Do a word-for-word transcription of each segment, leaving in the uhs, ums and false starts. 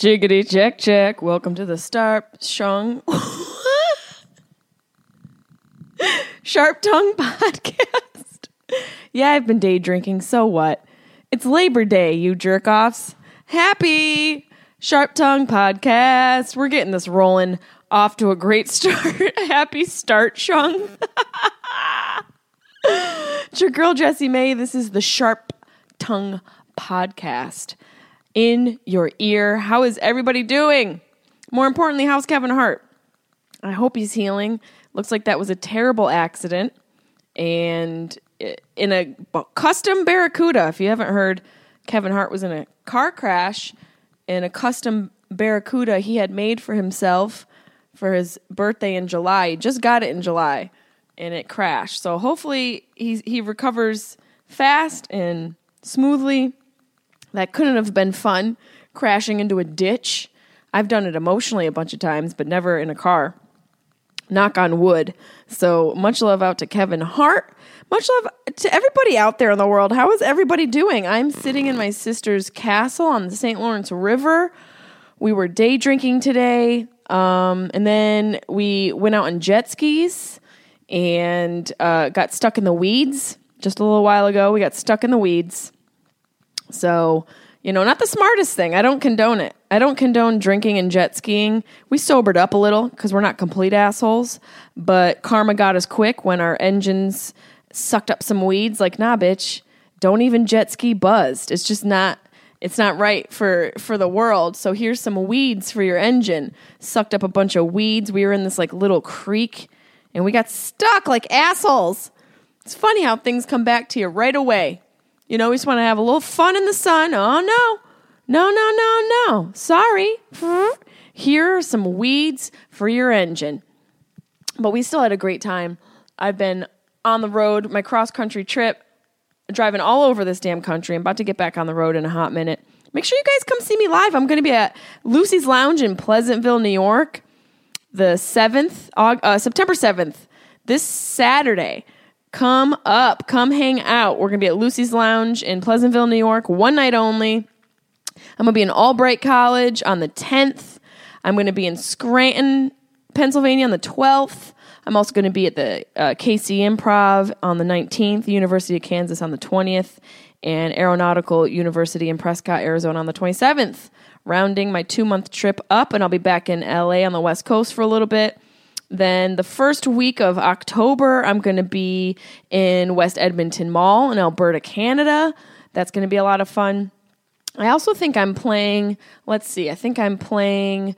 Jiggity check check. Welcome to the Sharp Shung Sharp Tongue Podcast. Yeah, I've been day drinking. So what? It's Labor Day, you jerk offs. Happy Sharp Tongue Podcast. We're getting this rolling off to a great start. Happy start, Shung. It's your girl Jessie May. This is the Sharp Tongue Podcast. In your ear. How is everybody doing? More importantly, how's Kevin Hart? I hope he's healing. Looks like that was a terrible accident. And in a custom Barracuda, if you haven't heard, Kevin Hart was in a car crash in a custom Barracuda he had made for himself for his birthday in July. He just got it in July and it crashed. So hopefully he's, he recovers fast and smoothly. That couldn't have been fun, crashing into a ditch. I've done it emotionally a bunch of times, but never in a car. Knock on wood. So much love out to Kevin Hart. Much love to everybody out there in the world. How is everybody doing? I'm sitting in my sister's castle on the Saint Lawrence River. We were day drinking today. Um, and then we went out on jet skis and uh, got stuck in the weeds just a little while ago. We got stuck in the weeds. So, you know, not the smartest thing. I don't condone it. I don't condone drinking and jet skiing. We sobered up a little because we're not complete assholes. But karma got us quick when our engines sucked up some weeds. Like, nah, bitch, don't even jet ski buzzed. It's just not, it's not right for, for the world. So here's some weeds for your engine. Sucked up a bunch of weeds. We were in this like little creek and we got stuck like assholes. It's funny how things come back to you right away. You know, we just want to have a little fun in the sun. Oh, no. No, no, no, no. Sorry. Here are some weeds for your engine. But we still had a great time. I've been on the road, my cross-country trip, driving all over this damn country. I'm about to get back on the road in a hot minute. Make sure you guys come see me live. I'm going to be at Lucy's Lounge in Pleasantville, New York, the seventh, uh, September seventh, this Saturday. Come up. Come hang out. We're going to be at Lucy's Lounge in Pleasantville, New York, one night only. I'm going to be in Albright College on the tenth. I'm going to be in Scranton, Pennsylvania on the twelfth. I'm also going to be at the uh, K C Improv on the nineteenth, University of Kansas on the twentieth, and Aeronautical University in Prescott, Arizona on the twenty-seventh. Rounding my two-month trip up, and I'll be back in L A on the West Coast for a little bit. Then the first week of October, I'm going to be in West Edmonton Mall in Alberta, Canada. That's going to be a lot of fun. I also think I'm playing, let's see, I think I'm playing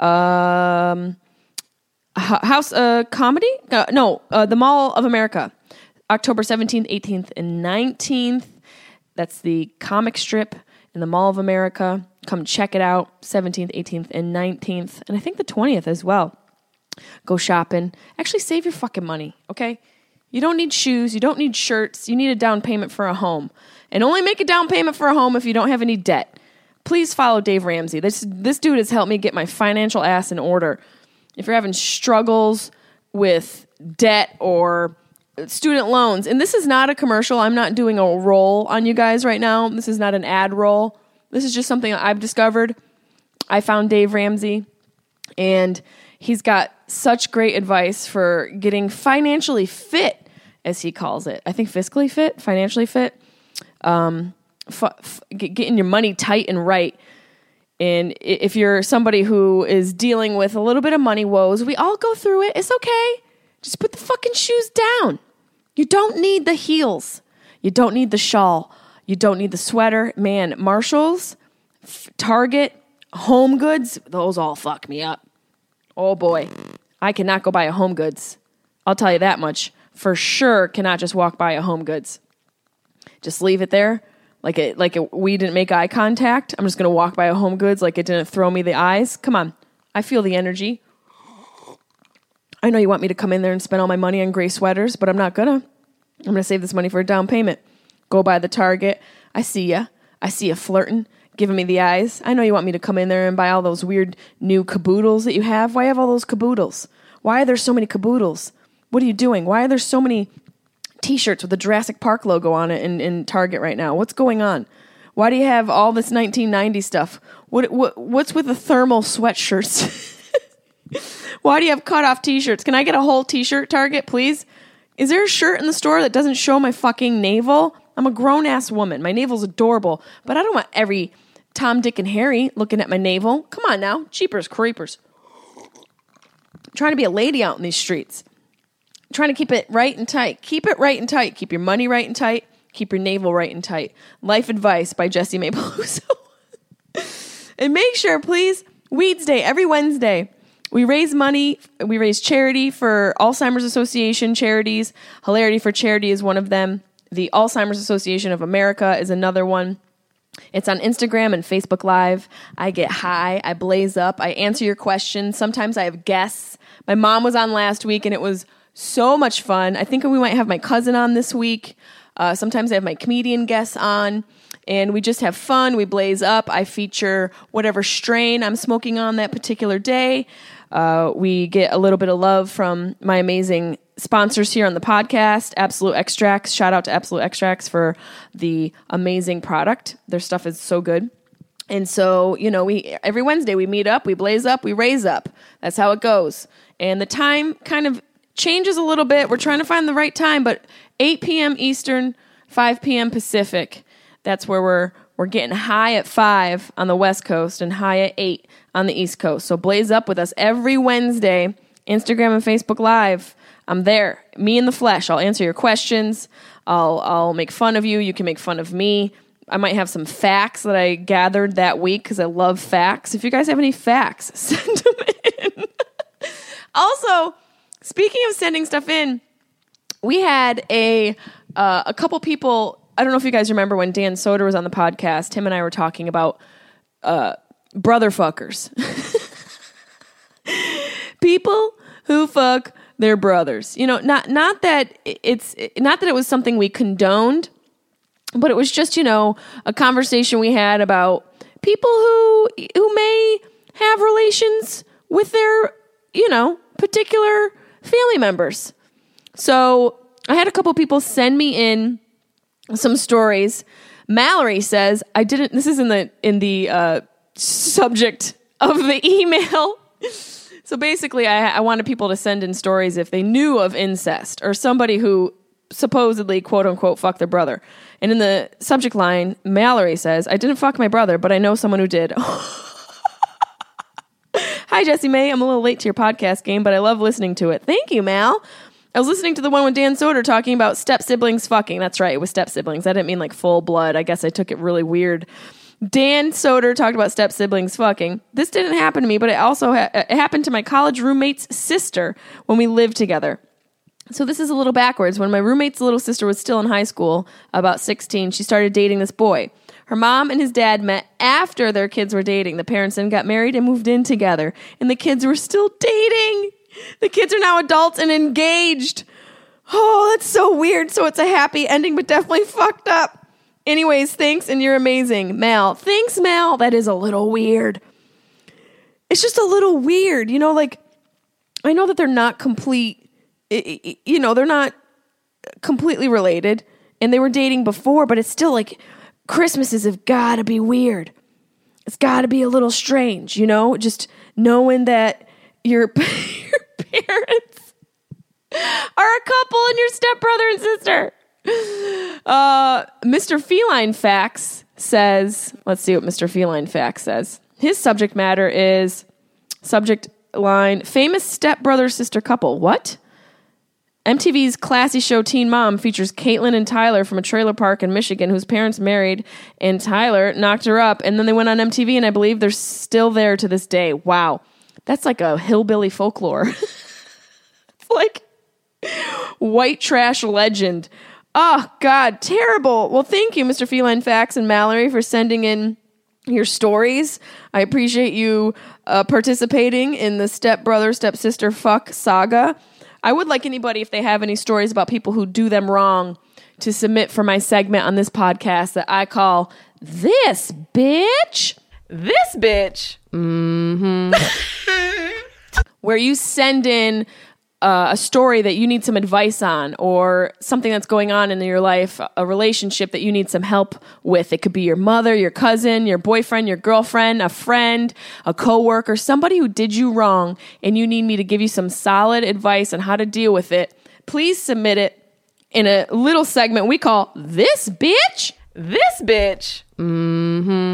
um, House uh, Comedy? Uh, no, uh, the Mall of America, October seventeenth, eighteenth, and nineteenth. That's the comic strip in the Mall of America. Come check it out, seventeenth, eighteenth, and nineteenth, and I think the twentieth as well. Go shopping. Actually, save your fucking money, okay? You don't need shoes. You don't need shirts. You need a down payment for a home. And only make a down payment for a home if you don't have any debt. Please follow Dave Ramsey. This, this dude has helped me get my financial ass in order. If you're having struggles with debt or student loans, and this is not a commercial. I'm not doing a roll on you guys right now. This is not an ad roll. This is just something I've discovered. I found Dave Ramsey, and he's got such great advice for getting financially fit, as he calls it. I think fiscally fit, financially fit, um, f- f- getting your money tight and right. And if you're somebody who is dealing with a little bit of money woes, we all go through it. It's okay. Just put the fucking shoes down. You don't need the heels. You don't need the shawl. You don't need the sweater. Man, Marshalls, Target, Home Goods, those all fuck me up. Oh boy, I cannot go buy a Home Goods. I'll tell you that much. For sure, cannot just walk by a Home Goods. Just leave it there, like it, like it, we didn't make eye contact. I'm just gonna walk by a Home Goods like it didn't throw me the eyes. Come on, I feel the energy. I know you want me to come in there and spend all my money on gray sweaters, but I'm not gonna. I'm gonna save this money for a down payment. Go by the Target. I see ya. I see ya flirting. Giving me the eyes. I know you want me to come in there and buy all those weird new caboodles that you have. Why have all those caboodles? Why are there so many caboodles? What are you doing? Why are there so many t-shirts with the Jurassic Park logo on it in, in Target right now? What's going on? Why do you have all this nineteen ninety stuff? What, what what's with the thermal sweatshirts? Why do you have cutoff t-shirts? Can I get a whole t-shirt, Target, please? Is there a shirt in the store that doesn't show my fucking navel? I'm a grown-ass woman. My navel's adorable, but I don't want every Tom, Dick, and Harry looking at my navel. Come on now. Jeepers creepers. I'm trying to be a lady out in these streets. I'm trying to keep it right and tight. Keep it right and tight. Keep your money right and tight. Keep your navel right and tight. Life Advice by Jessie May Peluso. And make sure, please, Weeds Day every Wednesday. We raise money, we raise charity for Alzheimer's Association charities. Hilarity for Charity is one of them. The Alzheimer's Association of America is another one. It's on Instagram and Facebook Live. I get high, I blaze up, I answer your questions. Sometimes I have guests. My mom was on last week and it was so much fun. I think we might have my cousin on this week. Uh, sometimes I have my comedian guests on. And we just have fun. We blaze up. I feature whatever strain I'm smoking on that particular day. Uh, we get a little bit of love from my amazing sponsors here on the podcast, Absolute Extracts. Shout out to Absolute Extracts for the amazing product. Their stuff is so good. And so, you know, we every Wednesday we meet up, we blaze up, we raise up. That's how it goes. And the time kind of changes a little bit. We're trying to find the right time, but eight p.m. Eastern, five p.m. Pacific. That's where we're we're getting high at five on the West Coast and high at eight on the East Coast. So blaze up with us every Wednesday, Instagram and Facebook Live. I'm there, me in the flesh. I'll answer your questions. I'll I'll make fun of you. You can make fun of me. I might have some facts that I gathered that week because I love facts. If you guys have any facts, send them in. Also, speaking of sending stuff in, we had a uh, a couple people. I don't know if you guys remember when Dan Soder was on the podcast. Him and I were talking about uh, brother fuckers. People who fuck their brothers. You know, not not that it's not that it was something we condoned, but it was just, you know, a conversation we had about people who who may have relations with their, you know, particular family members. So I had a couple people send me in some stories. Mallory says, I didn't, this is in the, in the, uh, subject of the email. So basically I, I wanted people to send in stories if they knew of incest or somebody who supposedly quote unquote fucked their brother. And in the subject line, Mallory says, I didn't fuck my brother, but I know someone who did. Hi, Jessie May. I'm a little late to your podcast game, but I love listening to it. Thank you, Mal. I was listening to the one with Dan Soder talking about step-siblings fucking. That's right, it was step-siblings. I didn't mean like full blood. I guess I took it really weird. Dan Soder talked about step-siblings fucking. This didn't happen to me, but it also ha- it happened to my college roommate's sister when we lived together. So this is a little backwards. When my roommate's little sister was still in high school, about sixteen, she started dating this boy. Her mom and his dad met after their kids were dating. The parents then got married and moved in together, and the kids were still dating. The kids are now adults and engaged. Oh, that's so weird. So it's a happy ending, but definitely fucked up. Anyways, thanks, and you're amazing. Mal. Thanks, Mal. That is a little weird. It's just a little weird. You know, like, I know that they're not complete, you know, they're not completely related, and they were dating before, but it's still like, Christmases have got to be weird. It's got to be a little strange, you know, just knowing that your, your parents are a couple and your stepbrother and sister. Uh, Mister Feline Facts says, let's see what Mister Feline Facts says. His subject matter is, subject line, famous stepbrother-sister couple. What? M T V's classy show Teen Mom features Caitlin and Tyler from a trailer park in Michigan whose parents married, and Tyler knocked her up, and then they went on M T V, and I believe they're still there to this day. Wow. That's like a hillbilly folklore. It's like white trash legend. Oh, God, terrible. Well, thank you, Mister Feline Facts and Mallory, for sending in your stories. I appreciate you uh, participating in the stepbrother, stepsister fuck saga. I would like anybody, if they have any stories about people who do them wrong, to submit for my segment on this podcast that I call This Bitch. This Bitch. Mm-hmm. Where you send in uh, a story that you need some advice on, or something that's going on in your life, a relationship that you need some help with. It could be your mother, your cousin, your boyfriend, your girlfriend, a friend, a coworker, somebody who did you wrong, and you need me to give you some solid advice on how to deal with it. Please submit it in a little segment we call This Bitch, This Bitch. Mm-hmm.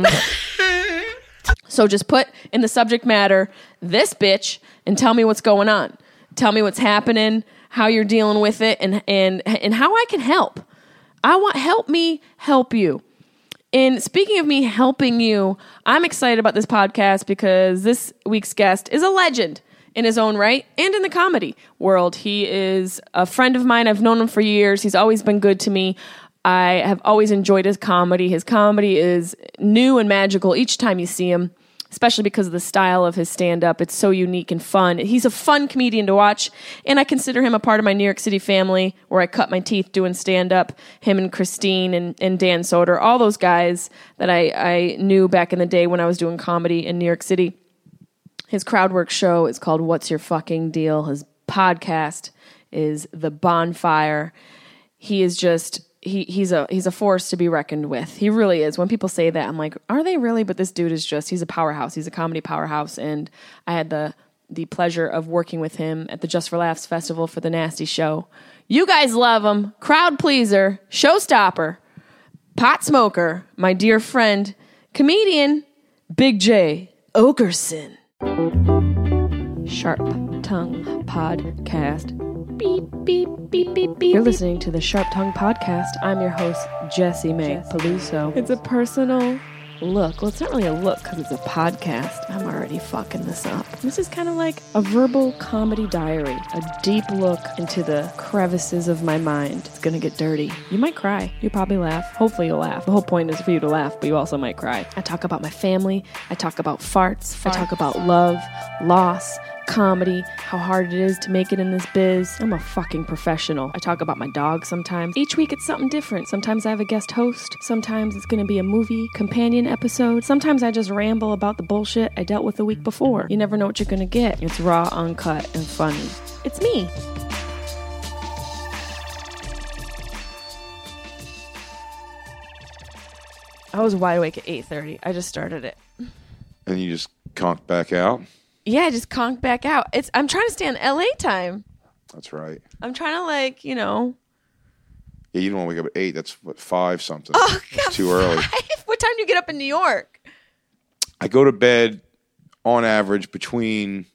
So just put in the subject matter, This Bitch, and tell me what's going on. Tell me what's happening, how you're dealing with it, and and and how I can help. I want help me help you. And speaking of me helping you, I'm excited about this podcast because this week's guest is a legend in his own right and in the comedy world. He is a friend of mine. I've known him for years. He's always been good to me. I have always enjoyed his comedy. His comedy is new and magical each time you see him, especially because of the style of his stand-up. It's so unique and fun. He's a fun comedian to watch, and I consider him a part of my New York City family where I cut my teeth doing stand-up. Him and Christine and, and Dan Soder, all those guys that I, I knew back in the day when I was doing comedy in New York City. His crowd work show is called What's Your Fucking Deal? His podcast is The Bonfire. He is just... He he's a he's a force to be reckoned with. He really is. When people say that, I'm like, are they really? But this dude is just, he's a powerhouse. He's a comedy powerhouse. And I had the the pleasure of working with him at the Just for Laughs Festival for the Nasty Show. You guys love him. Crowd pleaser, showstopper, pot smoker, my dear friend, comedian, Big J Okerson. Sharp Tongue Podcast. Beep, beep, beep, beep, beep. You're listening to the Sharp Tongue Podcast. I'm your host, Jessie May Peluso. It's a personal look. Well, it's not really a look because it's a podcast. I'm already fucking this up. This is kind of like a verbal comedy diary, a deep look into the crevices of my mind. It's going to get dirty. You might cry. You probably laugh. Hopefully you'll laugh. The whole point is for you to laugh, but you also might cry. I talk about my family. I talk about farts. farts. I talk about love, loss, comedy, how hard it is to make it in this biz. I'm a fucking professional. I talk about my dog sometimes. Each week it's something different. Sometimes I have a guest host. Sometimes it's going to be a movie companion episode. Sometimes I just ramble about the bullshit I dealt with the week before. You never know what you're going to get. It's raw, uncut, and funny. It's me. I was wide awake at eight thirty. I just started it. And you just conked back out? Yeah, I just conked back out. It's I'm trying to stay on L A time. That's right. I'm trying to, like, you know. Yeah, you don't want to wake up at eight. That's what, five something. Oh, God, it's too early. Five? What time do you get up in New York? I go to bed on average between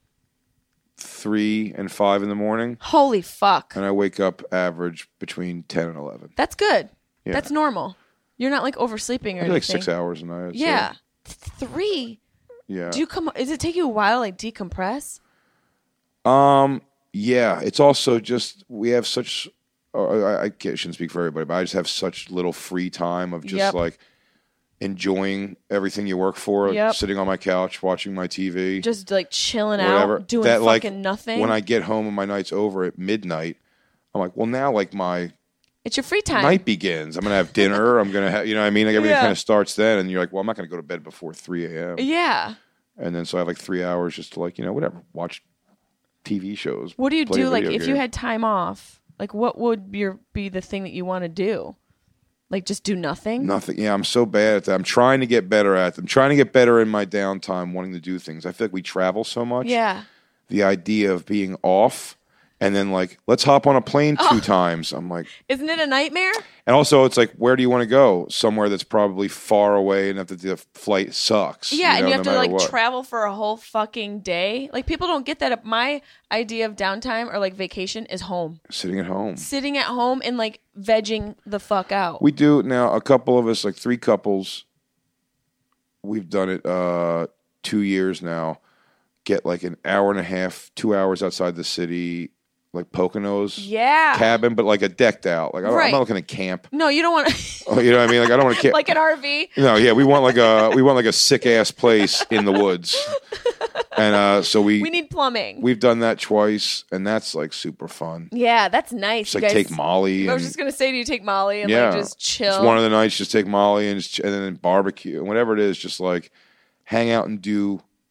three and five in the morning. Holy fuck. And I wake up average between ten and eleven. That's good. Yeah. That's normal. You're not, like, oversleeping or I do anything. like six hours a night. Yeah. So. Three? Yeah. Do you come? Does it take you a while to, like, decompress? Um. Yeah. It's also just we have such. Uh, I, I shouldn't speak for everybody, but I just have such little free time of just Yep. like enjoying everything you work for. Yep. Sitting on my couch watching my T V, Just, like, chilling whatever. out, doing that, fucking like, nothing. When I get home and my night's over at midnight, I'm like, well, now like my it's your free time. night begins. I'm gonna have dinner. I'm gonna have, you know what I mean? Like everything Yeah. kind of starts then, and you're like, well, I'm not gonna go to bed before three a.m. Yeah. And then so I have like three hours just to like, you know, whatever, watch T V shows. What do you play a do, like, video if you game. had time off? Like, what would your be the thing that you want to do? Like, just do nothing? Nothing. Yeah, I'm so bad at that. I'm trying to get better at them. I'm trying to get better in my downtime, wanting to do things. I feel like we travel so much. Yeah. The idea of being off and then like, let's hop on a plane two Oh. times. I'm like, Isn't it a nightmare? and also it's like, where do you want to go? Somewhere that's probably far away and that the flight sucks. Yeah, you and know, you have no to, matter like, what. travel for a whole fucking day. Like, people don't get that. My idea of downtime or, like, vacation is home. Sitting at home. Sitting at home and, like, vegging the fuck out. We do now. A couple of us, like three couples, we've done it uh, two years now. Get like an hour and a half, two hours outside the city, like Poconos Yeah. cabin, but like a decked out. Like I don't, Right. I'm not looking at camp. No, you don't want to. Oh, you know what I mean? Like I don't want to camp. Like an R V. No, yeah, we want like a we want like a sick ass place in the woods, and uh, so we We need plumbing. we've done that twice, and that's like super fun. Yeah, that's nice. Just You like guys- take Molly. I was and- just gonna say, do you take Molly and, yeah, like, just chill? Just one of the nights, just take Molly and just, and then barbecue and whatever it is, just like hang out and do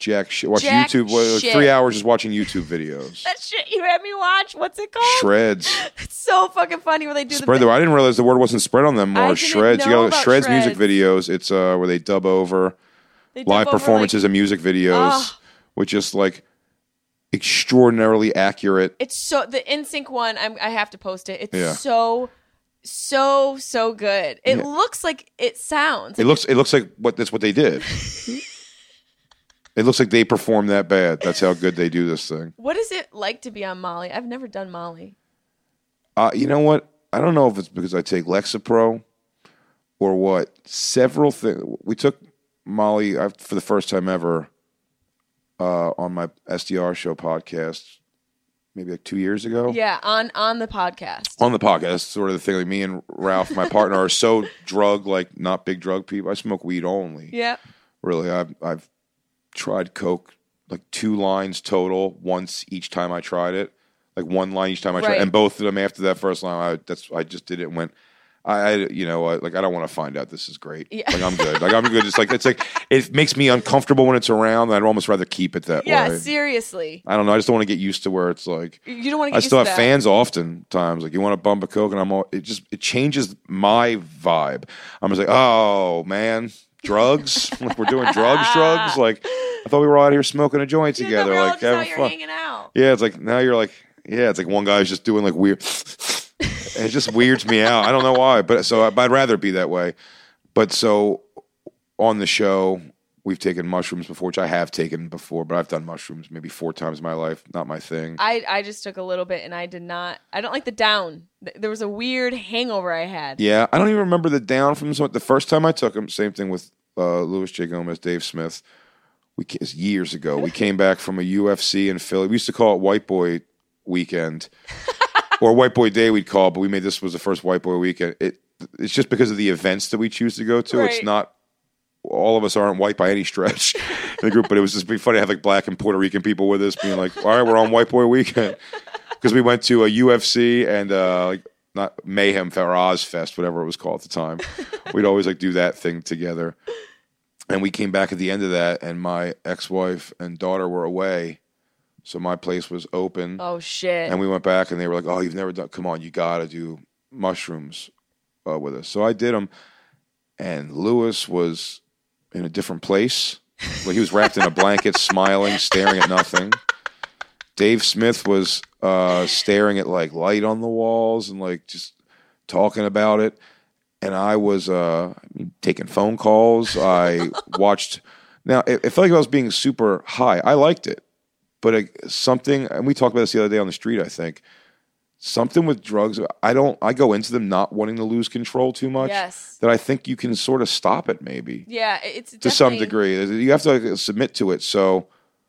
jack shit. Watch Jack YouTube. Like shit. three hours just watching YouTube videos. That shit you had me watch. What's it called? Shreds. It's so fucking funny where they do Spread the. the. I didn't realize the word wasn't spread on them more. I didn't Shreds. know You about got Shreds music Shreds. videos. It's uh where they dub over they dub live over, performances like, and music videos Ugh. with just like extraordinarily accurate. It's so the N Sync one. I'm, I have to post it. It's Yeah. so, so, so good. It Yeah. looks like it sounds. It looks. It looks like what that's what they did. It looks like they performed that bad. That's how good they do this thing. What is it like to be on Molly? I've never done Molly. Uh, you know what? I don't know if it's because I take Lexapro or what. Several things. We took Molly uh, for the first time ever uh, on my S D R show podcast, maybe like two years ago. Yeah, on on the podcast. On the podcast, sort of the thing. Like me and Ralph, my partner, are so drug, like not big drug people. I smoke weed only. Yeah. Really, I've I've tried coke like two lines total once each time I tried it, like one line each time I tried, Right. and both of them after that first line, I that's I just did it and went. I, I you know uh, like I don't want to find out this is great. Yeah. Like I'm good. Like I'm good. It's like it's like it makes me uncomfortable when it's around. And I'd almost rather keep it that Yeah, way. seriously. I don't know. I just don't want to get used to where it's like. You don't want to get I used still to have that. fans oftentimes. Like you want a bump of coke, and I'm all, it just it changes my vibe. I'm just like, oh man, drugs. Like we're doing drugs, drugs. Like I thought we were all out here smoking a joint Yeah, together, no, we're all like just out having here fun. hanging out. Yeah, it's like now you're like, yeah, it's like one guy's just doing like weird. And it just weirds me out. I don't know why, but so I'd rather it be that way. But so on the show, we've taken mushrooms before, which I have taken before, but I've done mushrooms maybe four times in my life. Not my thing. I, I just took a little bit and I did not. I don't like the down. Th- There was a weird hangover I had. Yeah, I don't even remember the down from the first time I took them. Same thing with uh, Louis J. Gomez, Dave Smith. We ca- it's years ago. We came back from a U F C in Philly. We used to call it White Boy Weekend or White Boy Day. We'd call, but we made this was the first White Boy Weekend. It it's just because of the events that we choose to go to. Right. It's not. All of us aren't white by any stretch in the group, but it was just be funny to have like black and Puerto Rican people with us, being like, "All right, we're on White Boy Weekend," because we went to a U F C and uh, like not Mayhem Fest or Oz Fest, whatever it was called at the time. We'd always like do that thing together, and we came back at the end of that, and my ex-wife and daughter were away, so my place was open, Oh shit. and we went back, and they were like, "Oh, you've never done? Come on, you got to do mushrooms uh, with us." So I did them, and Lewis was in a different place. Like he was wrapped in a blanket, smiling, staring at nothing. Dave Smith was uh, staring at like light on the walls and like just talking about it. And I was uh, I mean, taking phone calls. I watched. Now it, it felt like I was being super high. I liked it, but it, something. And we talked about this the other day on the street. I think something with drugs. I don't. I go into them not wanting to lose control too much. Yes. That I think you can sort of stop it maybe Yeah, it's to some definitely- degree. You have to like, submit to it. So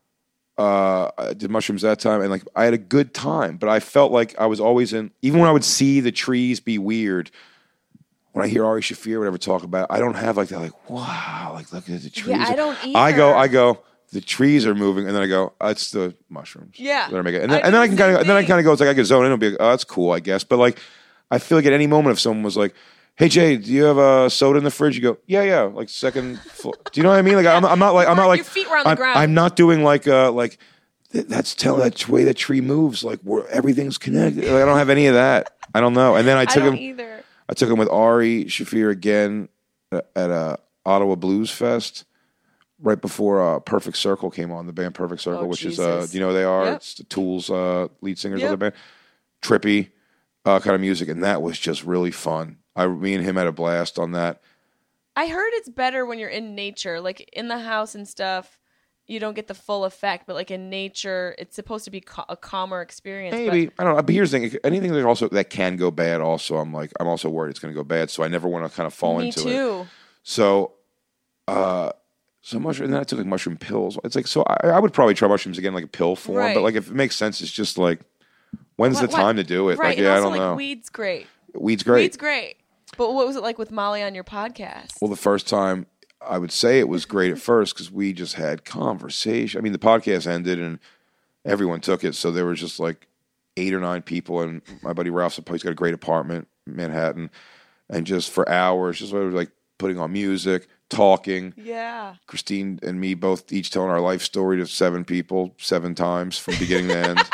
uh, I did mushrooms that time, and like I had a good time. But I felt like I was always in. Even when I would see the trees be weird, when I hear Ari Shafir or whatever talk about, it, I don't have like that. Like wow, like look at the trees. Yeah, I don't I go. either. I go. The trees are moving, and then I go. Oh, it's the mushrooms. Yeah. that are making it. And I then, do and then I the can same kind of. Then I thing. kind of go. It's like I can zone in and be like, oh, that's cool, I guess. But like, I feel like at any moment if someone was like, "Hey Jay, do you have a soda in the fridge?" You go, "Yeah, yeah." Like second floor. Do you know what I mean? Like I'm, I'm not like I'm not like Your feet were on the I'm, ground. I'm not doing like uh like th- that's tell that way the tree moves. Like where everything's connected. Like, I don't have any of that. I don't know. And then I I took don't him. either. I took him with Ari Shafir again at a Ottawa Blues Fest right before uh, Perfect Circle came on. The band Perfect Circle, Oh, which is uh, Jesus. do you know who they are? Yep. It's the Tools uh, lead singers Yep. of the band. Trippy uh, kind of music, and that was just really fun. I, me and him had a blast on that. I heard it's better when you're in nature, like in the house and stuff. You don't get the full effect, but like in nature, it's supposed to be ca- a calmer experience. Maybe I don't know. But here's the thing: anything that also that can go bad. Also, I'm like I'm also worried it's going to go bad. So I never want to kind of fall but me into it. too. So, uh, so mushroom. And then I took like mushroom pills. It's like so. I, I would probably try mushrooms again, like a pill form. Right. But like if it makes sense, it's just like when's What- the what- time to do it? Right. Like and yeah, I also, don't like, know. Weed's great. Weed's great. Weed's great. But what was it like with Molly on your podcast? Well, the first time I would say it was great at first because we just had conversation. I mean, the podcast ended and everyone took it, so there was just like eight or nine people, and my buddy Ralph's he's got a great apartment in Manhattan, and just for hours, just like putting on music, talking. Yeah. Christine and me both each telling our life story to seven people, seven times from beginning to end.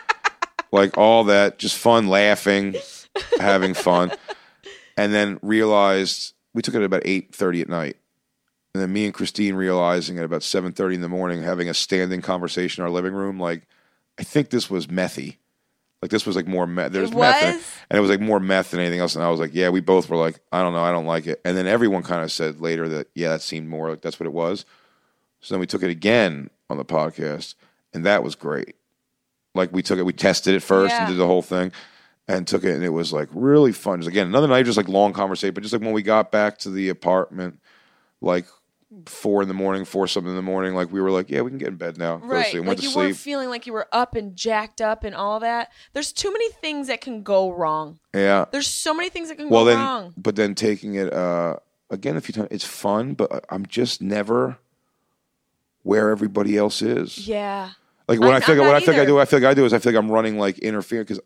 Like all that, just fun, laughing, having fun. And then realized, we took it at about eight thirty at night. And then me and Christine realizing at about seven thirty in the morning, having a standing conversation in our living room, like, I think this was methy. Like this was like more meth. There's It meth, in it, was? and it was like more meth than anything else. And I was like, yeah, we both were like, I don't know, I don't like it. And then everyone kind of said later that, yeah, that seemed more like that's what it was. So then we took it again on the podcast, and that was great. Like we took it, we tested it first Yeah. and did the whole thing, and took it, and it was like really fun. Just again, another night, just like long conversation, but just like when we got back to the apartment, like four in the morning, four something in the morning, like we were like, yeah, we can get in bed now. Go to Right. sleep. Like Went you to sleep. weren't feeling like you were up and jacked up and all that. There's too many things that can go wrong. Yeah. There's so many things that can Well, go then, wrong. but then taking it uh, again a few times, it's fun, but I'm just never where everybody else is. Yeah. Like when I'm- I feel I'm like, what not I feel like I either. do, I feel like I do is I feel like I'm running like interfering because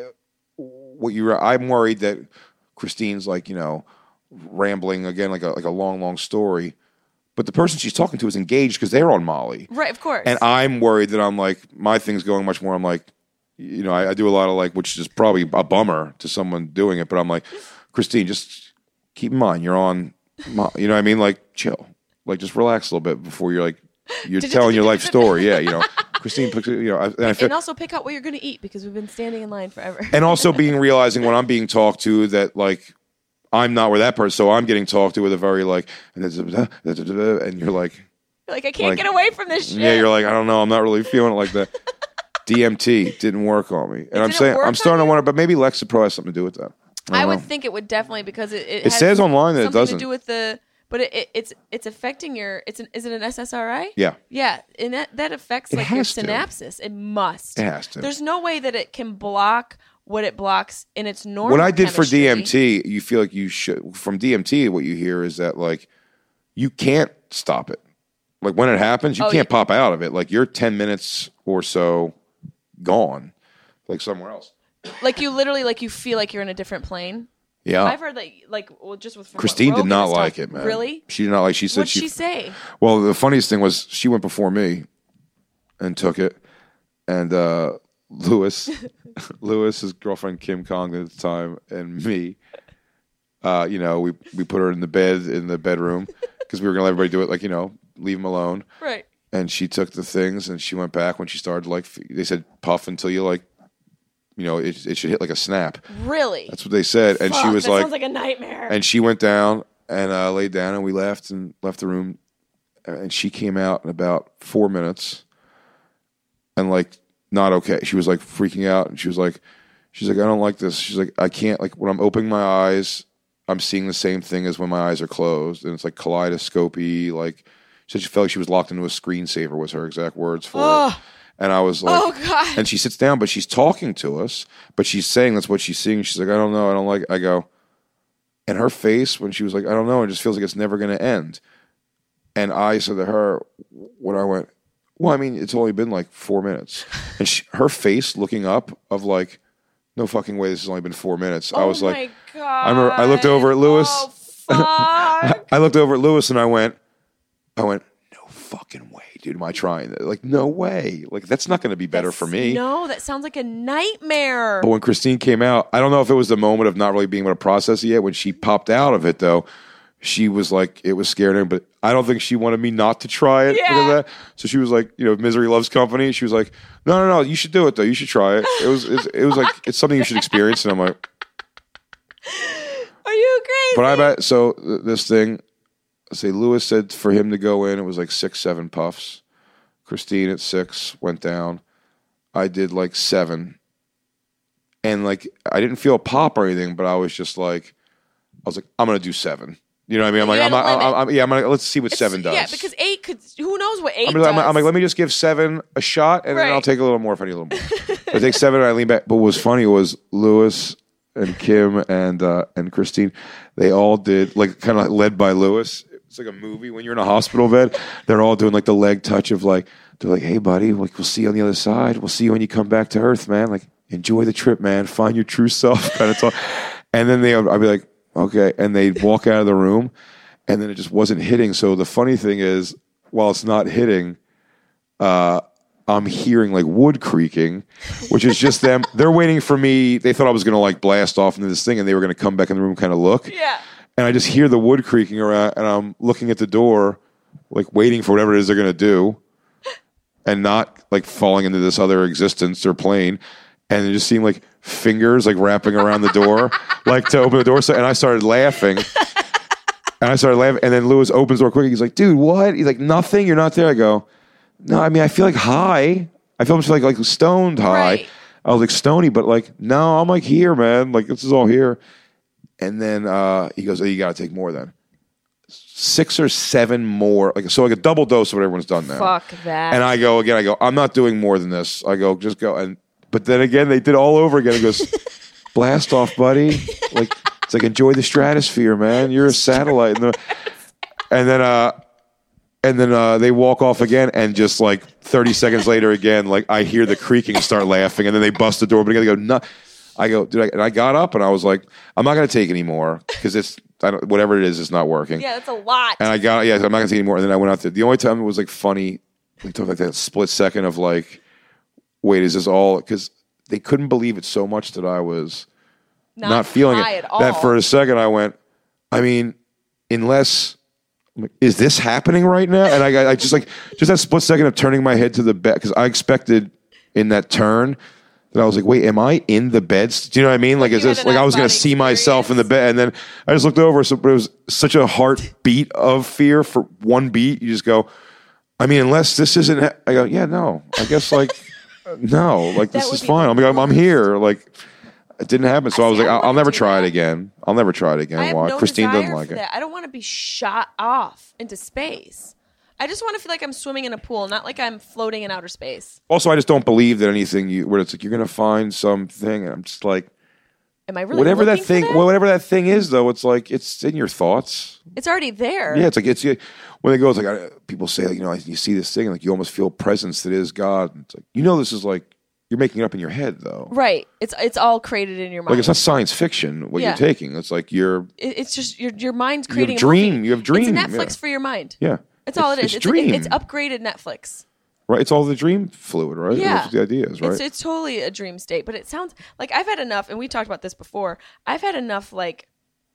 what you I'm worried that Christine's like you know rambling again like a like a long long story, but the person she's talking to is engaged because they're on Molly, Right, of course. and I'm worried that I'm like my thing's going much more. I'm like, you know, I, I do a lot of like, which is probably a bummer to someone doing it, but I'm like, Christine, just keep in mind you're on, Mo- you know what I mean? Like chill, like just relax a little bit before you're like you're telling your life story. Yeah, you know, Christine, you know, I, and I feel, and also pick out what you're going to eat because we've been standing in line forever. and also being realizing when I'm being talked to that like I'm not where that person, so I'm getting talked to with a very like, and you're like, like, I can't like, get away from this shit. yeah, you're like, I don't know, I'm not really feeling it like that. D M T didn't work on me, and I'm didn't saying work I'm starting on to wonder, but maybe Lexapro has something to do with that. I, I don't would know. think it would definitely because it it, It has says online that it something doesn't. to do with the, but it, it it's it's affecting your. It's an is it an S S R I? Yeah. Yeah, and that that affects It like your has to. synapses. It must. It has to. There's no way that it can block what it blocks in its normal. What I did for chemistry. D M T, you feel like you should. From D M T, what you hear is that like you can't stop it. Like when it happens, you Oh, can't yeah. pop out of it. Like you're ten minutes or so gone, like somewhere else. Like you literally like you feel like you're in a different plane. Yeah. I've heard that like well, just with from what Christine did Rogan not has talked- like it, man. Really? She did not like. She said What'd she. she say? Well, the funniest thing was she went before me and took it, and uh, Lewis, Lewis's girlfriend Kim Kong at the time, and me. Uh, you know, we we put her in the bed in the bedroom because we were gonna let everybody do it. Like you know, leave them alone. Right. And she took the things, and she went back when she started. Like they said, puff until you like, you know, it it should hit like a snap. Really? That's what they said. And she Fuck, was that like, sounds like a nightmare. and she went down and uh, laid down, and we left and left the room. And she came out in about four minutes, and like not okay. She was like freaking out, and she was like, she's like, I don't like this. She's like, I can't like when I'm opening my eyes, I'm seeing the same thing as when my eyes are closed, and it's like kaleidoscopy. Like she said, she felt like she was locked into a screensaver. Was her exact words for Ugh. it. And I was like, Oh, God. And she sits down, but she's talking to us, but she's saying that's what she's seeing. She's like, I don't know, I don't like. It. I go, and her face when she was like, I don't know, it just feels like it's never going to end. And I said to her, when I went, well, I mean, it's only been like four minutes, and she, her face looking up of like, no fucking way, this has only been four minutes. I was oh like, my God. I remember I looked over at Lewis. Oh, fuck. I looked over at Lewis and I went, I went, no fucking way, dude. Am I trying? Like, no way. Like, that's not going to be better That's- for me. No, that sounds like a nightmare. But when Christine came out, I don't know if it was the moment of not really being able to process it yet. When she popped out of it, though, she was like, it was scaring her, but I don't think she wanted me not to try it. Yeah. Because of that. So she was like, you know, misery loves company. She was like, no, no, no, you should do it, though. You should try it. It was, it, it was like, it's something you should experience. And I'm like, Are you crazy? but I bet, so th- this thing, let's say Lewis said for him to go in, it was like six, seven puffs. Christine at six went down. I did like seven. And like, I didn't feel a pop or anything, but I was just like, I was like, I'm going to do seven. You know what I mean? I'm like, You I'm, had a I'm, limit. I'm, yeah, I'm gonna, let's see what It's- seven does. Yeah, because eight could. Who knows what eight I'm, does? like, I'm like, let me just give seven a shot, and then Right. I'll take a little more if I need a little more. I take seven, and I lean back. But what was funny was Lewis and Kim and uh, and Christine, they all did, like, kind of led by Lewis. It's like a movie when you're in a hospital bed. They're all doing, like, the leg touch of, like, they're like, hey, buddy, like, we'll see you on the other side. We'll see you when you come back to Earth, man. Like, enjoy the trip, man. Find your true self kind of talk. And then they, I'd be like, okay. And they'd walk out of the room. and then it just wasn't hitting. So the funny thing is, while it's not hitting, uh, I'm hearing like wood creaking, which is just them. They're waiting for me. They thought I was going to like blast off into this thing, and they were going to come back in the room, kind of look. Yeah. And I just hear the wood creaking around, and I'm looking at the door, like waiting for whatever it is they're going to do, and not like falling into this other existence or plane. And it just seemed like fingers like wrapping around the door, like to open the door. So, and I started laughing. And I started laughing. And then Lewis opens the door quick. He's like, dude, what? He's like, nothing? You're not there? I go, no, I mean, I feel like high. I feel like like stoned high. Right. I was like stony, but like, no, I'm like here, man. Like this is all here. And then uh, he goes, oh, you got to take more then. Six or seven more. like So like a double dose of what everyone's done now. Fuck that. And I go, again, I go, I'm not doing more than this. I go, just go. And But then again, they did all over again. He goes, blast off, buddy. Like It's like, enjoy the stratosphere, man. You're a satellite. And, the, and then uh, and then uh, they walk off again, and just like thirty seconds later again, like I hear the creaking and start laughing, and then they bust the door. But again, they go, no. I go, dude, I, and I got up and I was like, I'm not going to take any more because it's, I don't, whatever it is, it's not working. Yeah, that's a lot. And I got, yeah, I'm not going to take any more. And then I went out there. The only time it was like funny, we took like that split second of like, wait, is this all? Because they couldn't believe it so much that I was not, not feeling high it. At all. That for a second I went, I mean, unless, is this happening right now? And I, I just like, just that split second of turning my head to the bed, because I expected in that turn that I was like, wait, am I in the bed? Do you know what I mean? Like, Like is you this had like an I was going to out-of-body see myself in the experience? bed? And then I just looked over. So, but it was such a heartbeat of fear for one beat. You just go, I mean, unless this isn't, ha-. I go, yeah, no, I guess like, no, like That this would is be fine. the I'm, I'm here. Like, it didn't happen. So I, I was see, like, I I'll, I'll wanna never do try that. it again. I'll never try it again. I have Why? no Christine desire doesn't like for it. that. I don't want to be shot off into space. I just want to feel like I'm swimming in a pool, not like I'm floating in outer space. Also, I just don't believe that anything you, where it's like, you're going to find something. And I'm just like, Am I really whatever that looking for thing, that? well, whatever that thing is, though, it's like it's in your thoughts. It's already there. Yeah, it's like it's when they go, it's like I, people say, like, you know, like, you see this thing, and like you almost feel presence that is God. And it's like, you know, this is like you're making it up in your head, though. Right. It's it's all created in your mind. Like it's not science fiction what Yeah. you're taking. It's like you're It- it's just your your mind's you have creating dream. a movie. You have dream. It's Netflix yeah. for your mind. yeah. That's all it is. It's, It's, dream. it- it's upgraded Netflix. Right. It's all the dream fluid, right? Yeah. That's what the idea is, right? It's it's totally a dream state, but it sounds like I've had enough, and we talked about this before. I've had enough, like,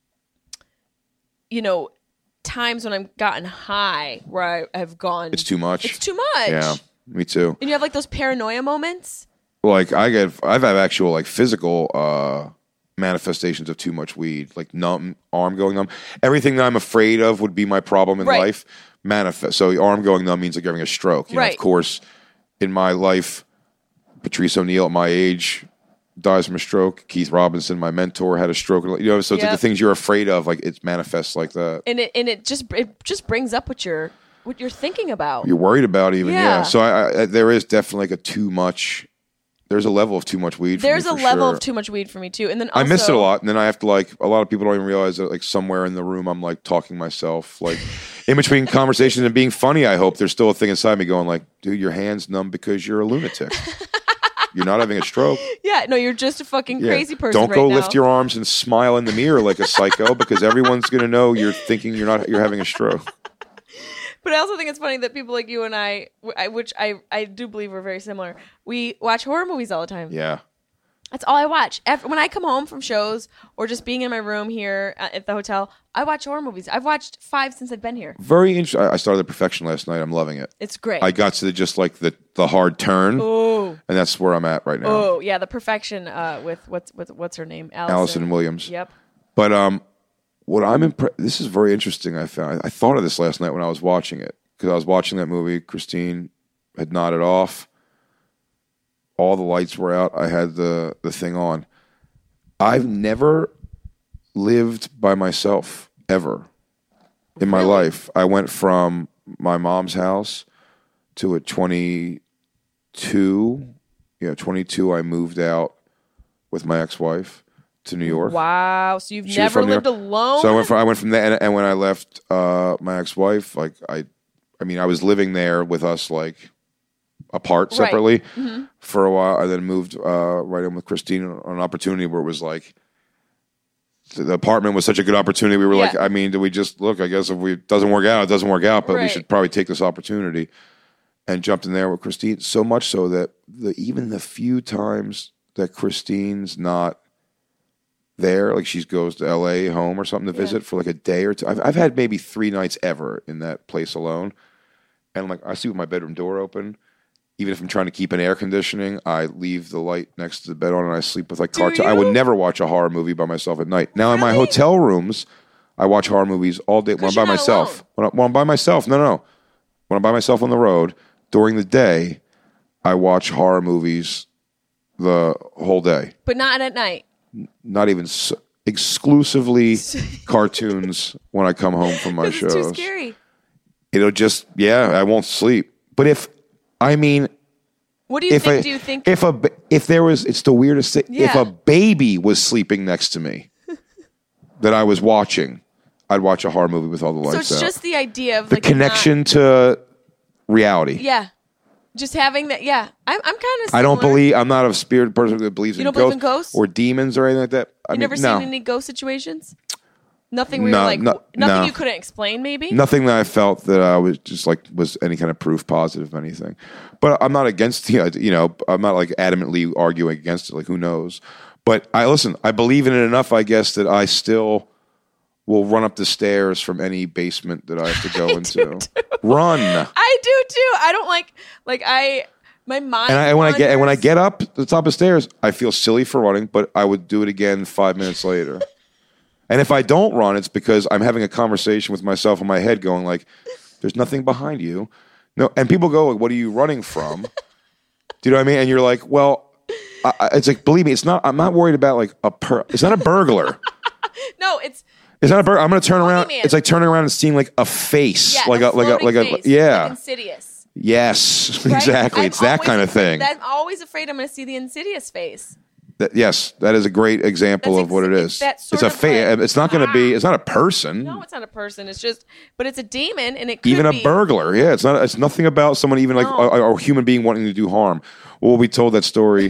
you know, times when I've gotten high where I have gone. It's too much. It's too much. Yeah. Me too. And you have like those paranoia moments. Like I get, I've had actual like physical uh, manifestations of too much weed, like numb, arm going numb. Everything that I'm afraid of would be my problem in Right. life. Manifest. So arm going numb means like you're having a stroke. You know, Right. of course, in my life, Patrice O'Neill at my age dies from a stroke. Keith Robinson, my mentor, had a stroke. You know, so it's like Yep. the things you're afraid of, like it manifests like that. And it and it just it just brings up what you're what you're thinking about. You're worried about even, yeah. Yeah. So I, I, there is definitely like a too much. There's a level of too much weed. For There's me, a for level sure. of too much weed for me too. And then also, I miss it a lot, and then I have to like. A lot of people don't even realize that like somewhere in the room I'm like talking to myself, like in between conversations and being funny. I hope there's still a thing inside me going like, "Dude, your hand's numb because you're a lunatic. You're not having a stroke. Yeah, no, you're just a fucking Yeah. crazy person. Don't right go now. lift your arms and smile in the mirror like a psycho because everyone's gonna know you're thinking you're not. You're having a stroke. But I also think it's funny that people like you and I, I which I, I do believe we're very similar, we watch horror movies all the time. Yeah. That's all I watch. After, when I come home from shows or just being in my room here at at the hotel, I watch horror movies. I've watched five since I've been here. Very interesting. I started The Perfection last night. I'm loving it. It's great. I got to the, just like the the hard turn, oh, and that's where I'm at right now. oh, yeah, the perfection uh, with what's with, what's her name, Allison. Allison Williams. Yep. But um, what I'm impressed. This is very interesting. I found. I thought of this last night when I was watching it because I was watching that movie. Christine had nodded off. All the lights were out. I had the the thing on. I've never lived by myself ever in my Really? life. I went from my mom's house to at twenty-two. Yeah, twenty-two. I moved out with my ex-wife to New York. Wow. So you've She was never from New lived York. alone? So I went from I went from there, and, and when I left uh, my ex-wife, like I, I mean, I was living there with us like apart Right. separately Mm-hmm. for a while. I then moved uh, right in with Christine on an opportunity where it was like the apartment was such a good opportunity. We were Yeah. like, I mean, do we just look? I guess if we it doesn't work out, it doesn't work out. But we Right. should probably take this opportunity, and jumped in there with Christine. So much so that the even the few times that Christine's not there, like she goes to L A home or something to Yeah. visit for like a day or two. I've, I've had maybe three nights ever in that place alone, and I'm like, I sleep with my bedroom door open. Even if I'm trying to keep an air conditioning, I leave the light next to the bed on and I sleep with like Do cartoon. I would you? never watch a horror movie by myself at night. Now in my Really? hotel rooms, I watch horror movies all day when I'm 'Cause by you're not myself. alone. When, I, when I'm by myself, no, no, no. When I'm by myself on the road during the day, I watch horror movies the whole day. But not at night. Not even s exclusively cartoons when I come home from my 'Cause shows. it's too scary. It'll just yeah, I won't sleep. But if I mean. What do you If think? I, do you think? if a ba- if there was, it's the weirdest thing. If Yeah. a baby was sleeping next to me that I was watching, I'd watch a horror movie with all the so lights it's out. just the idea of the like it not- connection to reality. yeah, just having that. Yeah, I'm. I'm kind of. I don't believe. I'm not a spirit person that believes You in don't ghosts, believe in ghosts? or demons or anything like that. I You mean, never no, seen any ghost situations? Nothing where No, you're like no, w- nothing no. you couldn't explain. Maybe. nothing that I felt that I was just like was any kind of proof positive of anything. But I'm not against the idea, you know, I'm not like adamantly arguing against it. Like who knows? But I listen. I believe in it enough, I guess, that I still will run up the stairs from any basement that I have to go into. Run. I do too. I don't like like I my mind. And I, when I get and when I wanders. get up the top of the stairs, I feel silly for running, but I would do it again five minutes later. And if I don't run, it's because I'm having a conversation with myself in my head, going like, "There's nothing behind you." No, and people go, like, "What are you running from?" Do you know what I mean? And you're like, "Well, I, I- it's like, believe me, it's not. I'm not worried about like a per. It's not a burglar. No, it's It's not a burglar. I'm going to turn around. Boogeyman. It's like turning around and seeing like a face, yeah, like a, like a floating like a face, yeah, like Insidious. yes, Right? exactly. I'm It's that always kind of afraid- thing. that- I'm always afraid I'm going to see the Insidious face. That- yes, that is a great example That's of what it ex- is. it's that It's sort a of fa- like, It's not going to be. It's not a person. No, it's not a person. It's just, but it's a demon, and it could Even a be, burglar. Yeah, it's not. It's nothing about someone even like No. a, a human being wanting to do harm. Well, we told that story.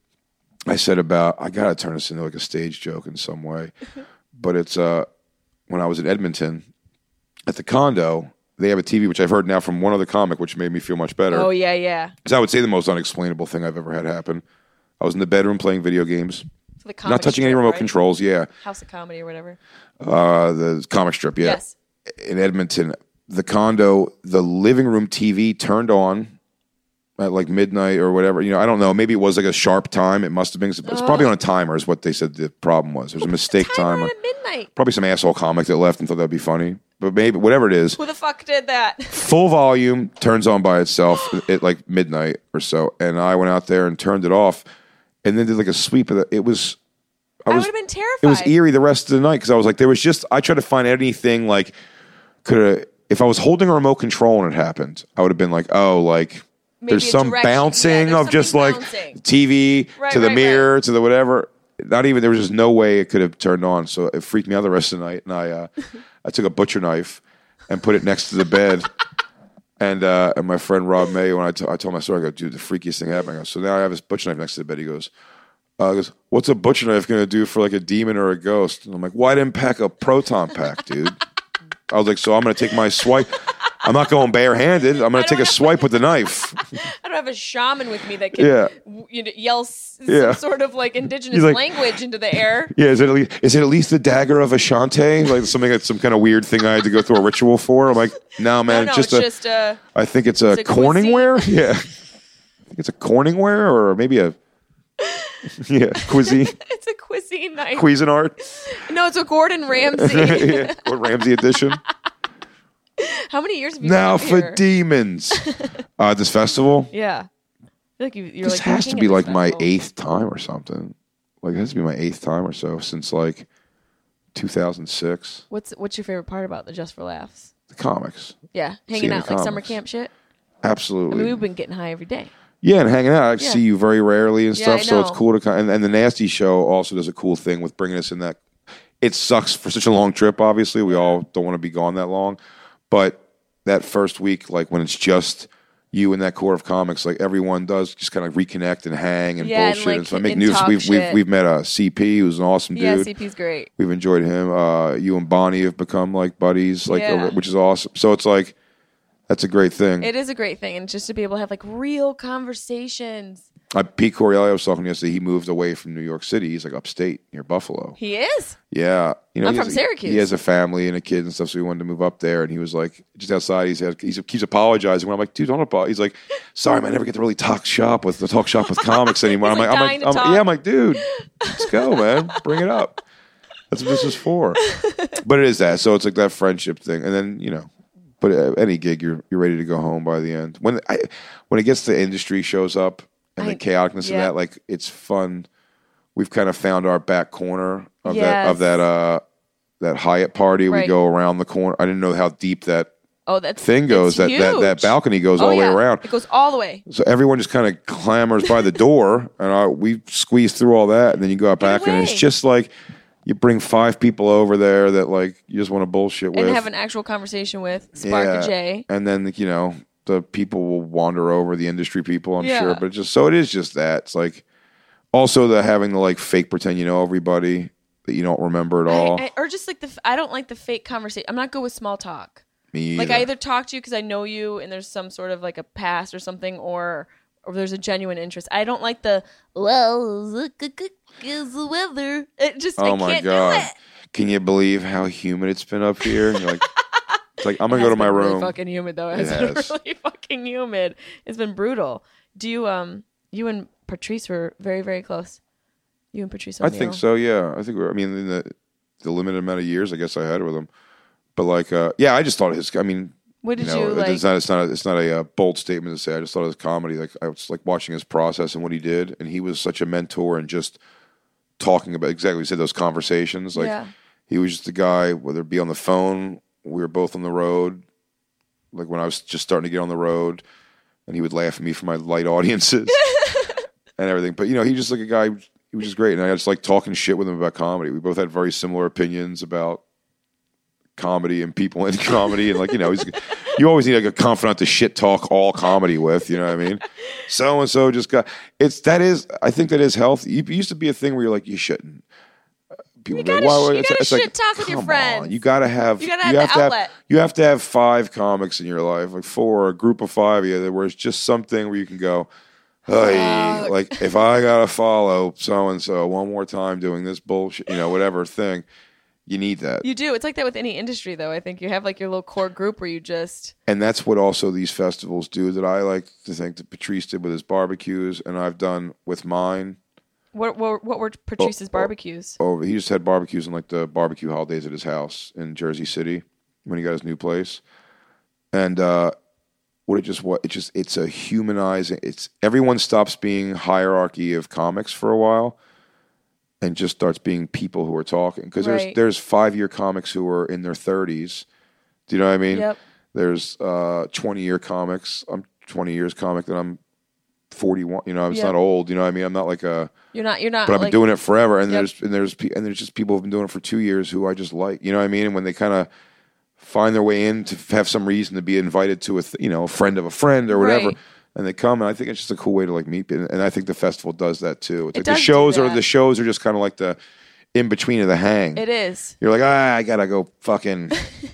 I said about I gotta turn this into like a stage joke in some way, but it's uh when I was in Edmonton at the condo. They have a T V, which I've heard now from one other comic, which made me feel much better. Oh yeah, yeah. Because I would say the most unexplainable thing I've ever had happen. I was in the bedroom playing video games, For the comic not touching any strip, remote right? controls. Yeah, House of Comedy or whatever. uh, the comic strip. Yeah, Yes. in Edmonton, the condo, the living room T V turned on at like midnight or whatever. You know, I don't know. Maybe it was like a sharp time. It must have been. It's probably on a timer, is what they said the problem was. There's a mistake Timer timer. at midnight. Probably some asshole comic that left and thought that'd be funny. But maybe whatever it is, Who the fuck did that? full volume turns on by itself at like midnight or so. And I went out there and turned it off, and then did like a sweep of it. It was. I I was. would have been terrified. It was eerie the rest of the night because I was like, there was just. I tried to find anything like could have. If I was holding a remote control and it happened, I would have been like, oh, like Maybe there's a some direction. Yeah, bouncing there's of just something like bouncing. T V Right, to the right, mirror to the whatever. Not even there was just no way it could have turned on. So it freaked me out the rest of the night. And I, uh, I took a butcher knife and put it next to the bed. And uh, and my friend Rob May, when I, t- I told my story, I go, dude, the freakiest thing happened. I go, so now I have this butcher knife next to the bed. He goes, uh, he goes, what's a butcher knife going to do for like a demon or a ghost? And I'm like, why well, didn't pack a proton pack, dude? I was like, so I'm going to take my swipe. I'm not going barehanded. I'm going to take a have- swipe with the knife. I don't have a shaman with me that can Yeah. w- you know, yell s- Yeah. some sort of like indigenous He's like- language into the air. Yeah, is it at least, is it at least the dagger of Ashante? Like something that's some kind of weird thing I had to go through a ritual for? I'm like, no, No, man, no, it's just it's a. just uh, I think it's a it's a Corningware. Yeah, I think it's a Corningware or maybe a. Yeah, cuisine, it's a cuisine knife. Cuisinart. No, it's a Gordon Ramsay. Yeah, or Ramsey edition. How many years have you Now been up for here? demons. Uh, this festival. Yeah. I feel like you, you're This like has the to king be of like this my festival. eighth time or something. Like it has to be my eighth time or so since like two thousand six. What's what's your favorite part about the Just for Laughs? The comics, Yeah, hanging Seeing the out like summer comics. camp shit. absolutely. I mean, we've been getting high every day. Yeah, and hanging out. I Yeah. see you very rarely and Yeah, stuff, I so it's know. cool to kind. And, and the Nasty Show also does a cool thing with bringing us in that. It sucks for such a long trip. Obviously, we all don't want to be gone that long, but that first week, like when it's just you and that core of comics, like everyone does, just kind of reconnect and hang and Yeah, and, bullshit. like, And so I make and news. talk We've we've shit. we've met uh, C P, who's an awesome Yeah, dude. C P's great. We've enjoyed him. Uh, you and Bonnie have become like buddies, like Yeah. over- which is awesome. So it's like that's a great thing. It is a great thing, and just to be able to have like real conversations. Uh, Pete Corielli, I was talking yesterday. He moved away from New York City. He's like upstate near Buffalo. He is. Yeah, you know, I'm he from has- Syracuse. He has a family and a kid and stuff, so he wanted to move up there. And he was like, just outside, he's had, he's keeps apologizing. When I'm like, dude, don't apologize. He's like, sorry, man, I never get to really talk shop with the talk shop with comics anymore. I'm He's, like, like, I'm dying like, to I'm, talk. yeah, I'm like, dude, let's go, man, bring it up. That's what this is for. But it is that. So it's like that friendship thing, and then you know. But uh, any gig, you're you're ready to go home by the end. When I when it gets to industry shows up and I- the chaoticness yeah. of that, like it's fun. We've kind of found our back corner of that Yes. of that uh that Hyatt party. We Right. go around the corner. I didn't know how deep that Oh, that's thing goes. it's That, that that huge. balcony goes Oh, all the yeah. way around. It goes all the way. So everyone just kind of clamors by the door, and I, we squeeze through all that, and then you go out Get back, and it's away. just like you bring five people over there that like you just want to bullshit with. And have an actual conversation with Spark and Jay. And then, you know, the people will wander over, the industry people, I'm Yeah. sure. But just so it is just that. It's like also the having to like fake pretend you know everybody that you don't remember at all. I, I, or just like the, f- I don't like the fake conversation. I'm not good with small talk. Me Like either. I either talk to you because I know you and there's some sort of like a past or something, or or there's a genuine interest. I don't like the well, look is the weather. It just I Oh my can't god! do it. Can you believe how humid it's been up here? And you're like, it's like I'm It gonna go has to my been room. Really fucking humid though. It's It been has. really fucking humid. It's been brutal. Do you um you and Patrice were very very close? You and Patrice I O'Neal. think so. Yeah, I think. We're, I mean, in the the limited amount of years I guess I had with him, but like, uh, yeah, I just thought his. I mean, What did you know, you like? it's not. It's not. A, it's not a, uh bold statement to say. I just thought of his comedy. Like I was like watching his process and what he did, and he was such a mentor and just talking about exactly. He said those conversations. Like Yeah. he was just a guy. Whether it be on the phone, we were both on the road. Like when I was just starting to get on the road, and he would laugh at me for my light audiences and everything. But you know, he just like a guy. He was just great, and I just like talking shit with him about comedy. We both had very similar opinions about comedy and people in comedy, and like you know, he's, you always need like a confidant to shit talk all comedy with. You know what I mean? So and so just got it's that is I think that is healthy. It used to be a thing where you're like you shouldn't. People You be like, gotta "Why sh- would-" you it's, gotta it's like, shit talk with your come friends. on. You gotta have You gotta have the to outlet. have you have to have five comics in your life, like four, a group of five of you, where it's just something where you can go. Hey, Fuck. like if I gotta follow so and so one more time doing this bullshit, you know, whatever thing, you need that. You do. It's like that with any industry, though. I think you have like your little core group where you just. And that's what also these festivals do that I like to think that Patrice did with his barbecues and I've done with mine. What what, what were Patrice's Oh, oh. barbecues? Oh, he just had barbecues on like the barbecue holidays at his house in Jersey City when he got his new place. And uh, what it just what it just it's a humanizing. It's everyone stops being hierarchy of comics for a while, and just starts being people who are talking. Because there's Right. there's five year comics who are in their thirties. Do you know what I mean? Yep. There's uh, twenty year comics. I'm twenty years comic that I'm forty-one. You know, it's Yep. not old. You know what I mean? I'm not like a. You're not. You're not. But I've been like, doing it forever, and Yep. there's and there's pe- and there's just people who've been doing it for two years who I just like. You know what I mean? And when they kind of find their way in to f- have some reason to be invited to a th- you know a friend of a friend or whatever, Right. and they come, and I think it's just a cool way to like meet. And and I think the festival does that too. It's It like the does do shows are that. the shows are just kind of like the in between of the hang. It is. You're like, ah, I gotta go fucking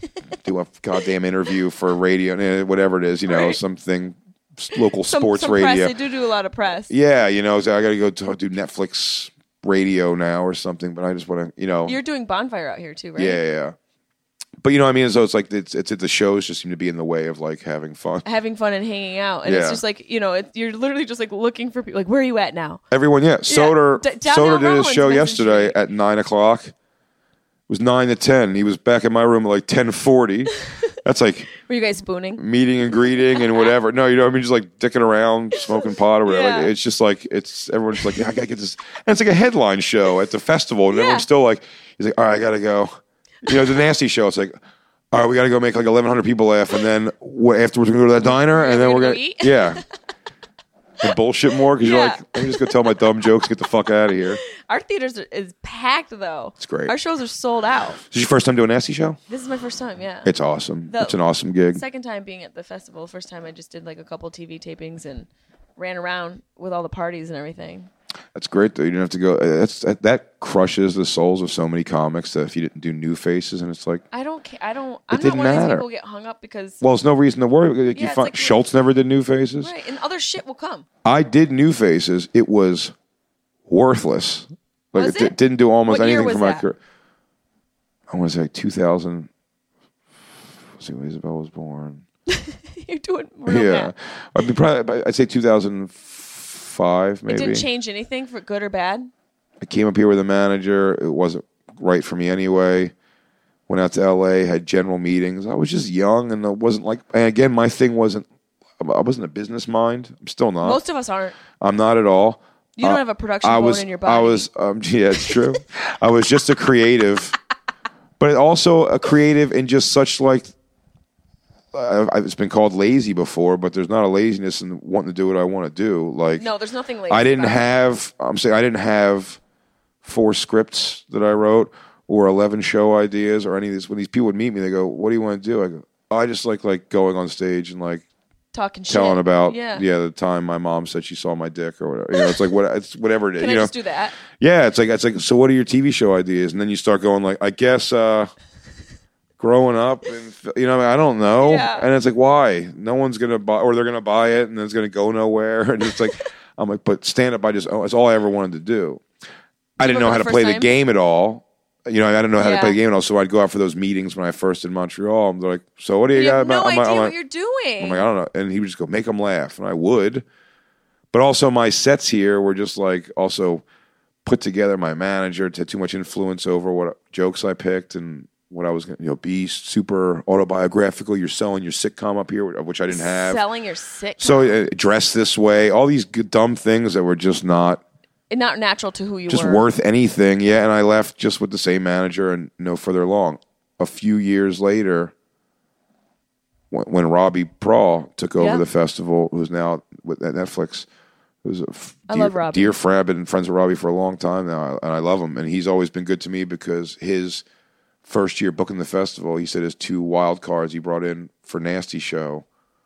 do a goddamn interview for radio, eh, whatever it is, you know, Right. something s- local Some, sports some radio. Press, they do do a lot of press. Yeah, you know, so I got to go to, do Netflix radio now or something. But I just want to, you know, You're doing bonfire out here too, right? yeah, yeah, yeah. But you know, what I mean, so it's like it's it's the shows just seem to be in the way of like having fun. Having fun and hanging out, and it's Yeah. just like you know, it, you're literally just like looking for people. Like, where are you at now? Everyone, yeah. Soder, D- Donnell Soder did his Rollins show messaged yesterday me. at nine o'clock. It was nine to ten. He was back in my room at like ten forty. That's like Were you guys spooning? meeting and greeting and whatever. No, you know what I mean? Just like dicking around, smoking pot or whatever. Yeah. Like, it's just like, it's, everyone's like, yeah, I gotta get this. And it's like a headline show at the festival. And Yeah. everyone's still like, he's like, all right, I gotta go. You know, it's a nasty show. It's like, all right, we gotta go make like eleven hundred people laugh. And then wh- afterwards, we're gonna go to that diner. And then we're we're gonna gonna, go eat? yeah. and bullshit more because Yeah. you're like, let me just go tell my dumb jokes, get the fuck out of here. Our theaters are, is packed though. It's great. Our shows are sold out. This is your first time doing a Nasty Show? This is my first time. Yeah. It's awesome. The it's an awesome gig. Second time being at the festival. First time I just did like a couple T V tapings and ran around with all the parties and everything. That's great though. You don't have to go. That's that, that crushes the souls of so many comics that if you didn't do new faces, and it's like, I don't. Ca- I don't. I'm not didn't one of these matter. people who get hung up because well, it's no reason to worry. Like, Yeah, you it's find, like- Schultz never did new faces. right and other shit will come. I did new faces. It was worthless. Like Was it, di- it? didn't do almost What year anything was for my that? career. I want to say like two thousand. Let's see when Isabel was born. You're doing real yeah, bad. I'd be probably. I'd say two thousand five, maybe. It didn't change anything for good or bad. I came up here with a manager. It wasn't right for me anyway. Went out to L A, had general meetings. I was just young, and it wasn't like. And again, my thing wasn't. I wasn't a business mind. I'm still not. Most of us aren't. I'm not at all. You don't Uh, have a production I bone was. in your body. I was. Um, yeah, it's true. I was just a creative, but also a creative in just such like. Uh, it's been called lazy before, but there's not a laziness in wanting to do what I want to do. Like No, there's nothing lazy I didn't about it. have. I'm saying I didn't have four scripts that I wrote or eleven show ideas or any of these. When these people would meet me, they go, "What do you want to do?" I go, oh, "I just like like going on stage and like talking shit. telling about yeah. yeah the time my mom said she saw my dick or whatever. You know, it's like what it's whatever it is. Can you I know, just do that? yeah, it's like it's like so. What are your T V show ideas? And then you start going like, I guess uh, growing up, and you know, I don't know. Yeah. And it's like, why? No one's gonna buy, or they're gonna buy it, and then it's gonna go nowhere. And it's like, I'm like, but stand up, I just oh, it's all I ever wanted to do. I didn't know remember how the to first play the time? game at all. You know, I didn't know how Yeah. to play the game at all. So I'd go out for those meetings when I first in Montreal. And they're like, so what do you, You got? have no I'm like- idea I'm what like- you're doing. I'm like, I don't know. And he would just go, make them laugh. And I would. But also my sets here were just like also put together. My manager had too much influence over what jokes I picked and what I was going to, you know, be super autobiographical. You're selling your sitcom up here, which I didn't have. Selling your sick. So uh, dress this way, all these good, dumb things that were just not not natural to who you just were. worth anything. Yeah. And I left just with the same manager and no further along. A few years later, when, when Robbie Prawl took over Yeah. the festival, who's now with at Netflix, who's a f- I dear, love Robbie. dear friend. I've been friends with Robbie for a long time now, and I love him. And he's always been good to me because his first year booking the festival, he said his two wild cards he brought in for Nasty Show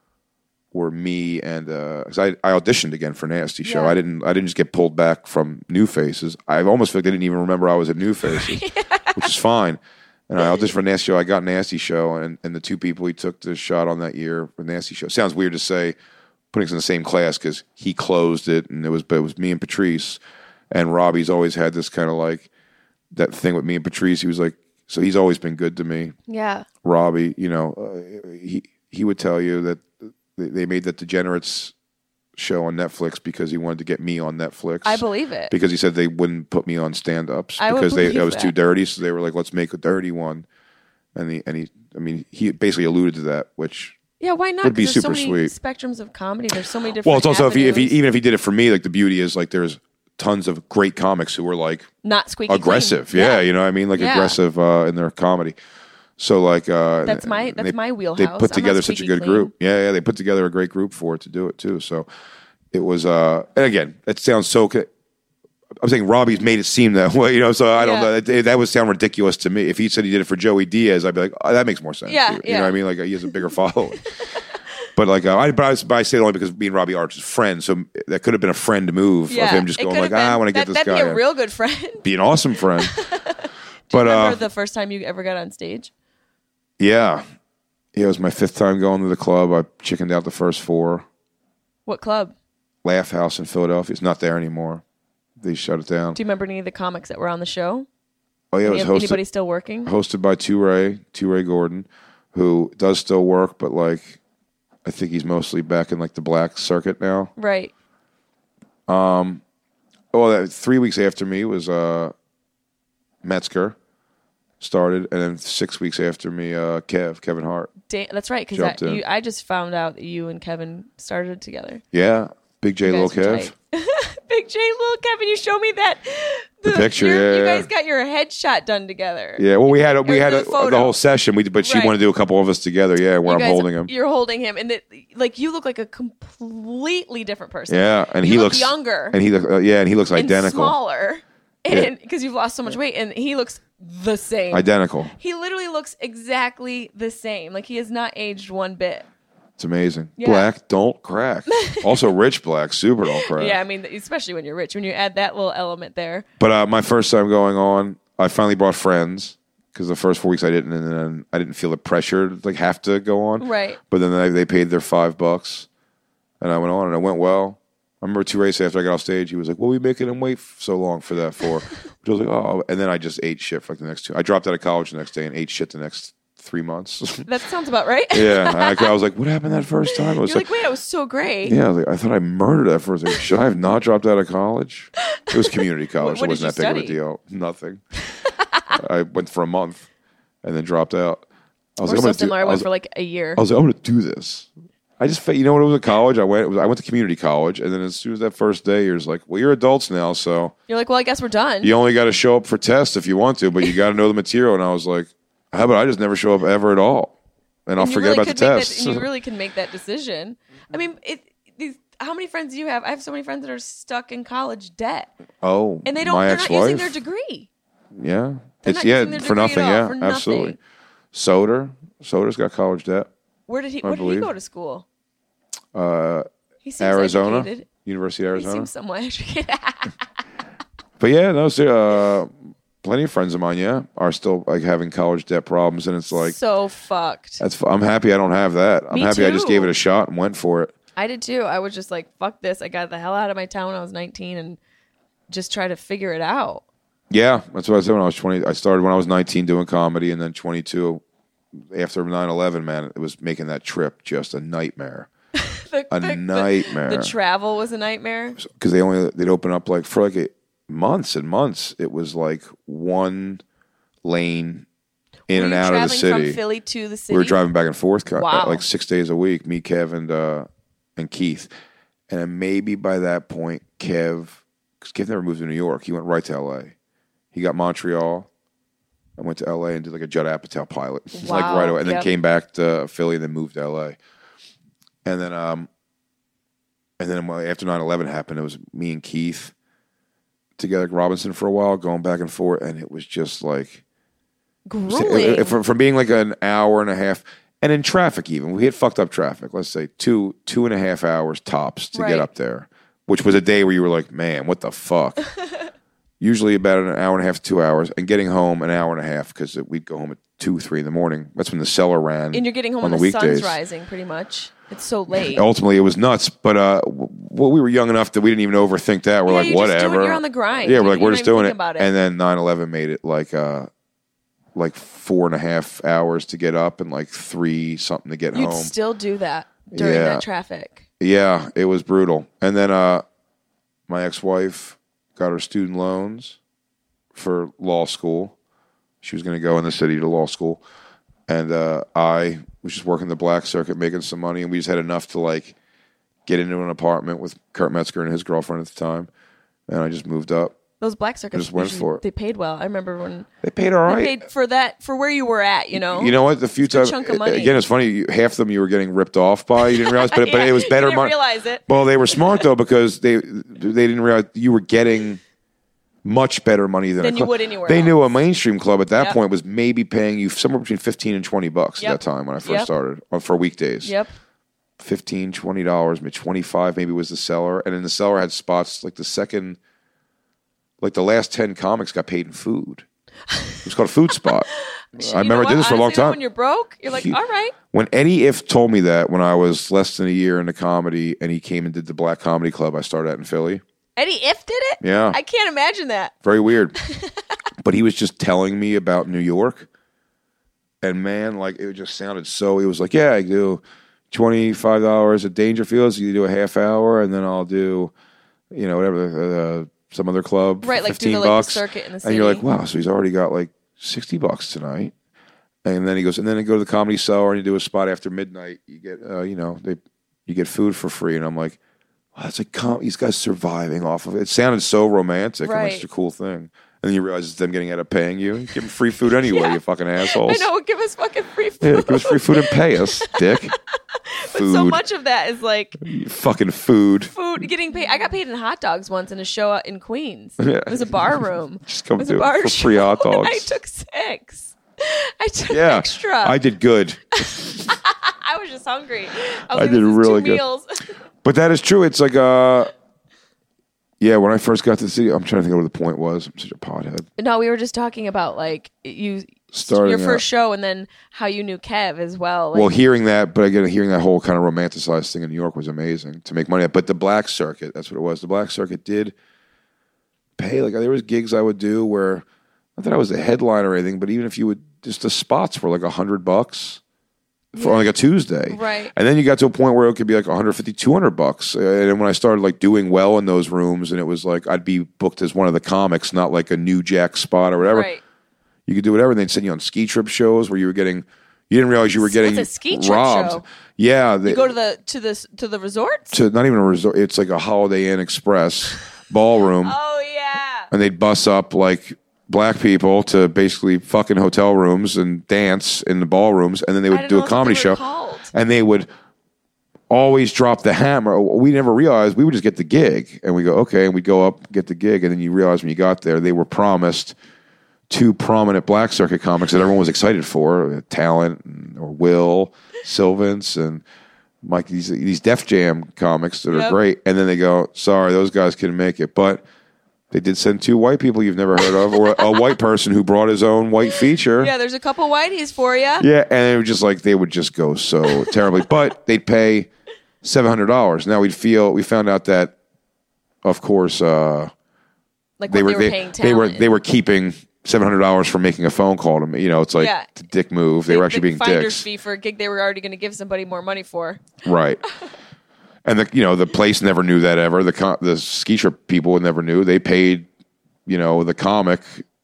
were me and because I, I auditioned again for Nasty Show. Yeah. I didn't I didn't just get pulled back from New Faces. I almost feel like they didn't even remember I was at New Faces, which is fine. And I auditioned for Nasty Show. I got Nasty Show, and, and the two people he took the shot on that year for Nasty Show. Sounds weird to say, putting us in the same class because he closed it, and it was but it was me and Patrice. And Robbie's always had this kind of like that thing with me and Patrice. He was like, so he's always been good to me. Yeah. Robbie, you know, uh, he he would tell you that they they made that Degenerates show on Netflix because he wanted to get me on Netflix. I believe it. Because he said they wouldn't put me on stand-ups I would because they believe it was that. too dirty. So they were like, let's make a dirty one. And he, and he, I mean, he basically alluded to that, which Yeah, why not? Would be 'Cause there's super so many sweet. spectrums of comedy. There's so many different. well, it's also if he, if he avenues. even if he did it for me, like the beauty is like there's tons of great comics who were like not squeaky aggressive. clean. Yeah, you know what I mean? Like Yeah. aggressive uh, in their comedy. So like uh, That's my- and that's they, my They wheelhouse. put I'm together not such a squeaky good clean. group. Yeah, yeah, they put together a great group for it to do it too. So it was uh, and again, it sounds so. ca- I'm saying Robbie's made it seem that way, you know. So I don't Yeah. know. That, that would sound ridiculous to me. If he said he did it for Joey Diaz, I'd be like, oh, that makes more sense. Yeah, you, you yeah. know what I mean? Like he has a bigger following. But like, uh, I, but, I, was- but I say it only because me and Robbie are just friends. So that could have been a friend move Yeah, of him just it going could like, have ah, I been- want to get that- this that'd guy. be a in." real good friend. Be an awesome friend. But Remember uh, the first time you ever got on stage? yeah, yeah, it was my fifth time going to the club. I chickened out the first four. What club? Laugh House in Philadelphia. It's not there anymore. They shut it down. Do you remember any of the comics that were on the show? Oh yeah, it Any, was hosted. anybody still working? hosted by Two Ray, Two Ray Gordon, who does still work, but like I think he's mostly back in like the black circuit now. Right. Oh, that three weeks after me was uh, Metzger started, and then six weeks after me, uh, Kev, Kevin Hart. Da- that's right. Jumped Because in. I just found out that you and Kevin started together. Yeah, Big J, You Lil guys were Kev. tight. Big J, little Kevin, you show me that the, the picture. your, Yeah, you yeah. guys got your headshot done together. Yeah, well, we had a, we Or had the a, photo. the whole session. We but she Right. wanted to do a couple of us together. Yeah, where You I'm guys- holding him. You're holding him, and it, like you look like a completely different person. Yeah, and You he look looks younger, and he looks uh, yeah, and he looks and identical. smaller, and because you've lost so much weight, and he looks the same. Identical. He literally looks exactly the same. Like he has not aged one bit. It's amazing. Yeah. Black don't crack. Also, rich black super don't crack. Yeah, I mean, especially when you're rich, when you add that little element there. But uh, my first time going on, I finally brought friends because the first four weeks I didn't, and then I didn't feel the pressure to like have to go on. Right. But then they, they paid their five bucks, and I went on, and it went well. I remember two races after I got off stage, he was like, "What are we making him wait f- so long for that for?" Which I was like, "Oh," and then I just ate shit for like the next two. I dropped out of college the next day and ate shit the next three months. That sounds about right. Yeah, I, I was like, "What happened that first time?" I was You're like, wait, I was so great. yeah, I, was like, I thought I murdered that first. Like, should I have not dropped out of college? It was community college. What It wasn't did that you big of a study? deal. Nothing. I went for a month and then dropped out. I was We're like, I'm so gonna do- similar. I I went was, for like a year. I was like, I'm going to do this. I just, fe- you know, when I was in college, I went. I went to community college, and then as soon as that first day, you're just like, well, you're adults now, so You're like, well, I guess we're done. you only got to show up for tests if you want to, but you got to know the material. And I was like, how about I just never show up ever at all, and I'll And you forget really about the could make that- tests. and you really can make that decision. I mean, it. These, how many friends do you have? I have so many friends that are stuck in college debt, oh, and they don't. my They're not ex-wife. using their degree. Yeah, They're it's not yeah using their for degree nothing. at all, Yeah, for nothing. absolutely. Soder, Soder's got college debt. Where did he? I Where did he believe. go to school? Uh, He seems Arizona, educated. University of He Arizona. seems somewhat educated. But yeah, no, so, uh, plenty of friends of mine, yeah, are still like having college debt problems, and it's like so fucked. that's. I'm happy I don't have that. I'm Me happy I just too. gave it a shot and went for it. I did too. I was just like, fuck this. I got the hell out of my town when I was nineteen and just try to figure it out. Yeah, that's what I said when I was twenty. I started when I was nineteen doing comedy, and then twenty-two after nine eleven. Man, it was making that trip just a nightmare. The, A the- the- nightmare. The, travel was a nightmare. Because they only they'd open up like for like a, months and months. It was like one lane in Were and you out of the traveling city. from Philly to the city? We were driving back and forth co- Wow. like six days a week. Me, Kev, and uh, and Keith. And then maybe by that point, Kev, because Kev never moved to New York, he went right to L A. He got Montreal. I went to L A and did like a Judd Apatow pilot, like Wow. right away, and then Yep. came back to Philly and then moved to L A. And then, um, and then after nine eleven happened, it was me and Keith together at Robinson for a while, going back and forth, and it was just like Grueling. from, from being like an hour and a half, and in traffic even we had fucked up traffic. Let's say two two and a half hours tops to Right. get up there, which was a day where you were like, man, what the fuck. Usually about an hour and a half, two hours, and getting home an hour and a half because we'd go home at two, three in the morning. That's when the cellar ran. and you're getting home on when the the, weekdays. sun's rising, pretty much. It's so late. Ultimately, it was nuts, but uh, w- well, we were young enough that we didn't even overthink that. We're Yeah, like, you just do it, whatever. you're on the grind. Yeah, You- we're like, you we're don't just even doing think it. about it. And then nine eleven made it like uh, like four and a half hours to get up and like three something to get You'd home. still do that during Yeah. that traffic. Yeah, it was brutal. And then uh, my ex-wife got her student loans for law school. She was going to go in the city to law school. And uh, I was just working the black circuit, making some money. And we just had enough to like get into an apartment with Kurt Metzger and his girlfriend at the time. And I just moved up. Those black circuits, just went usually- for it. they paid well. I remember when They paid all they right. paid for that, for where you were at, you know? You know what? The few It's a times, chunk of money. again, it's funny. You, half of them you were getting ripped off by. You didn't realize, but, but Yeah, it was better you didn't money. realize it. Well, they were smart though because they they didn't realize you were getting much better money than, Than a you club. would anywhere They knew a else. mainstream club at that Yep. point was maybe paying you somewhere between fifteen and twenty bucks Yep. at that time when I first Yep. started uh, for weekdays. Yep. fifteen, twenty dollars, maybe twenty-five maybe was the cellar. And then the cellar had spots like the second, like the last ten comics got paid in food. It was called a food spot. Shit, I you remember know I did what? this for a long Honestly, though, time. When you're broke, you're like, He- all right. When Eddie If told me that when I was less than a year into comedy and he came and did the Black Comedy Club I started at in Philly. Eddie If did it? Yeah. I can't imagine that. Very weird. But he was just telling me about New York. And man, like it just sounded so, he was like, yeah, I do twenty-five dollars at Dangerfields. You do a half hour and then I'll do, you know, whatever, uh, some other club. Right, for like do fifteen the, like, the bucks. circuit in the And you're like, city. wow, so he's already got like sixty bucks tonight. And then he goes, and then you go to the Comedy Cellar and you do a spot after midnight. You get, uh, you know, they, you get food for free. And I'm like, oh, that's like com- these guys surviving off of it. It sounded so romantic and like Right. such a cool thing. And then you realize it's them getting out of paying you. You give them free food anyway, Yeah. you fucking assholes. I know, give us fucking free food. Yeah, give us free food and pay us, dick. But Food. so much of that is like Fucking food. food getting paid. I got paid in hot dogs once in a show out in Queens. Yeah. It was a bar room. Just come it was do a it bar for show, free hot dogs. and I took six. I took Yeah, extra. I did good. I was just hungry. I, was I like, did this is really two good. meals. But that is true. It's like, uh, yeah, when I first got to the city, I'm trying to think of what the point was. I'm such a pothead. No, we were just talking about like you Starting your first out. show and then how you knew Kev as well. Like, Well, hearing that, but again, hearing that whole kind of romanticized thing in New York was amazing to make money. But the Black Circuit, that's what it was. The Black Circuit did pay. Like there was gigs I would do where, not that I was a headliner or anything, but even if you would, just the spots were like a hundred bucks for Yeah. like a Tuesday. Right. And then you got to a point where it could be like one hundred fifty, two hundred bucks. And then when I started like doing well in those rooms and it was like, I'd be booked as one of the comics, not like a new jack spot or whatever. right. You could do whatever. And they'd send you on ski trip shows where you were getting, you didn't realize you were getting What's a ski trip robbed. show? Yeah. They, You go to the to the to the resorts. to not even a resort. It's like a Holiday Inn Express ballroom. Oh yeah. And they'd bus up like black people to basically fucking hotel rooms and dance in the ballrooms. And then they I would didn't do know a that's what comedy they were show. called. And they would always drop the hammer. We never realized we would just get the gig. And we go, okay. And we'd go up, get the gig. And then you realize when you got there, they were promised two prominent Black Circuit comics that everyone was excited for, Talent and, or Will, Sylvance, and Mike, these, these Def Jam comics that are Yep. great. And then they go, sorry, those guys couldn't make it. But they did send two white people you've never heard of, or a white person who brought his own white feature. Yeah, there's a couple whiteys for you. Yeah, and it was just like they would just go so terribly, but they'd pay seven hundred dollars. Now we'd feel we found out that, of course, uh, Like they what were they were they, paying they were talent. they were keeping seven hundred dollars for making a phone call to me. You know, it's like Yeah. the dick move. They, were actually the being finder's dicks, fee for a gig they were already going to give somebody more money for. right? And the you know the place never knew that ever. The co- the ski trip people never knew. They paid, you know, the comic,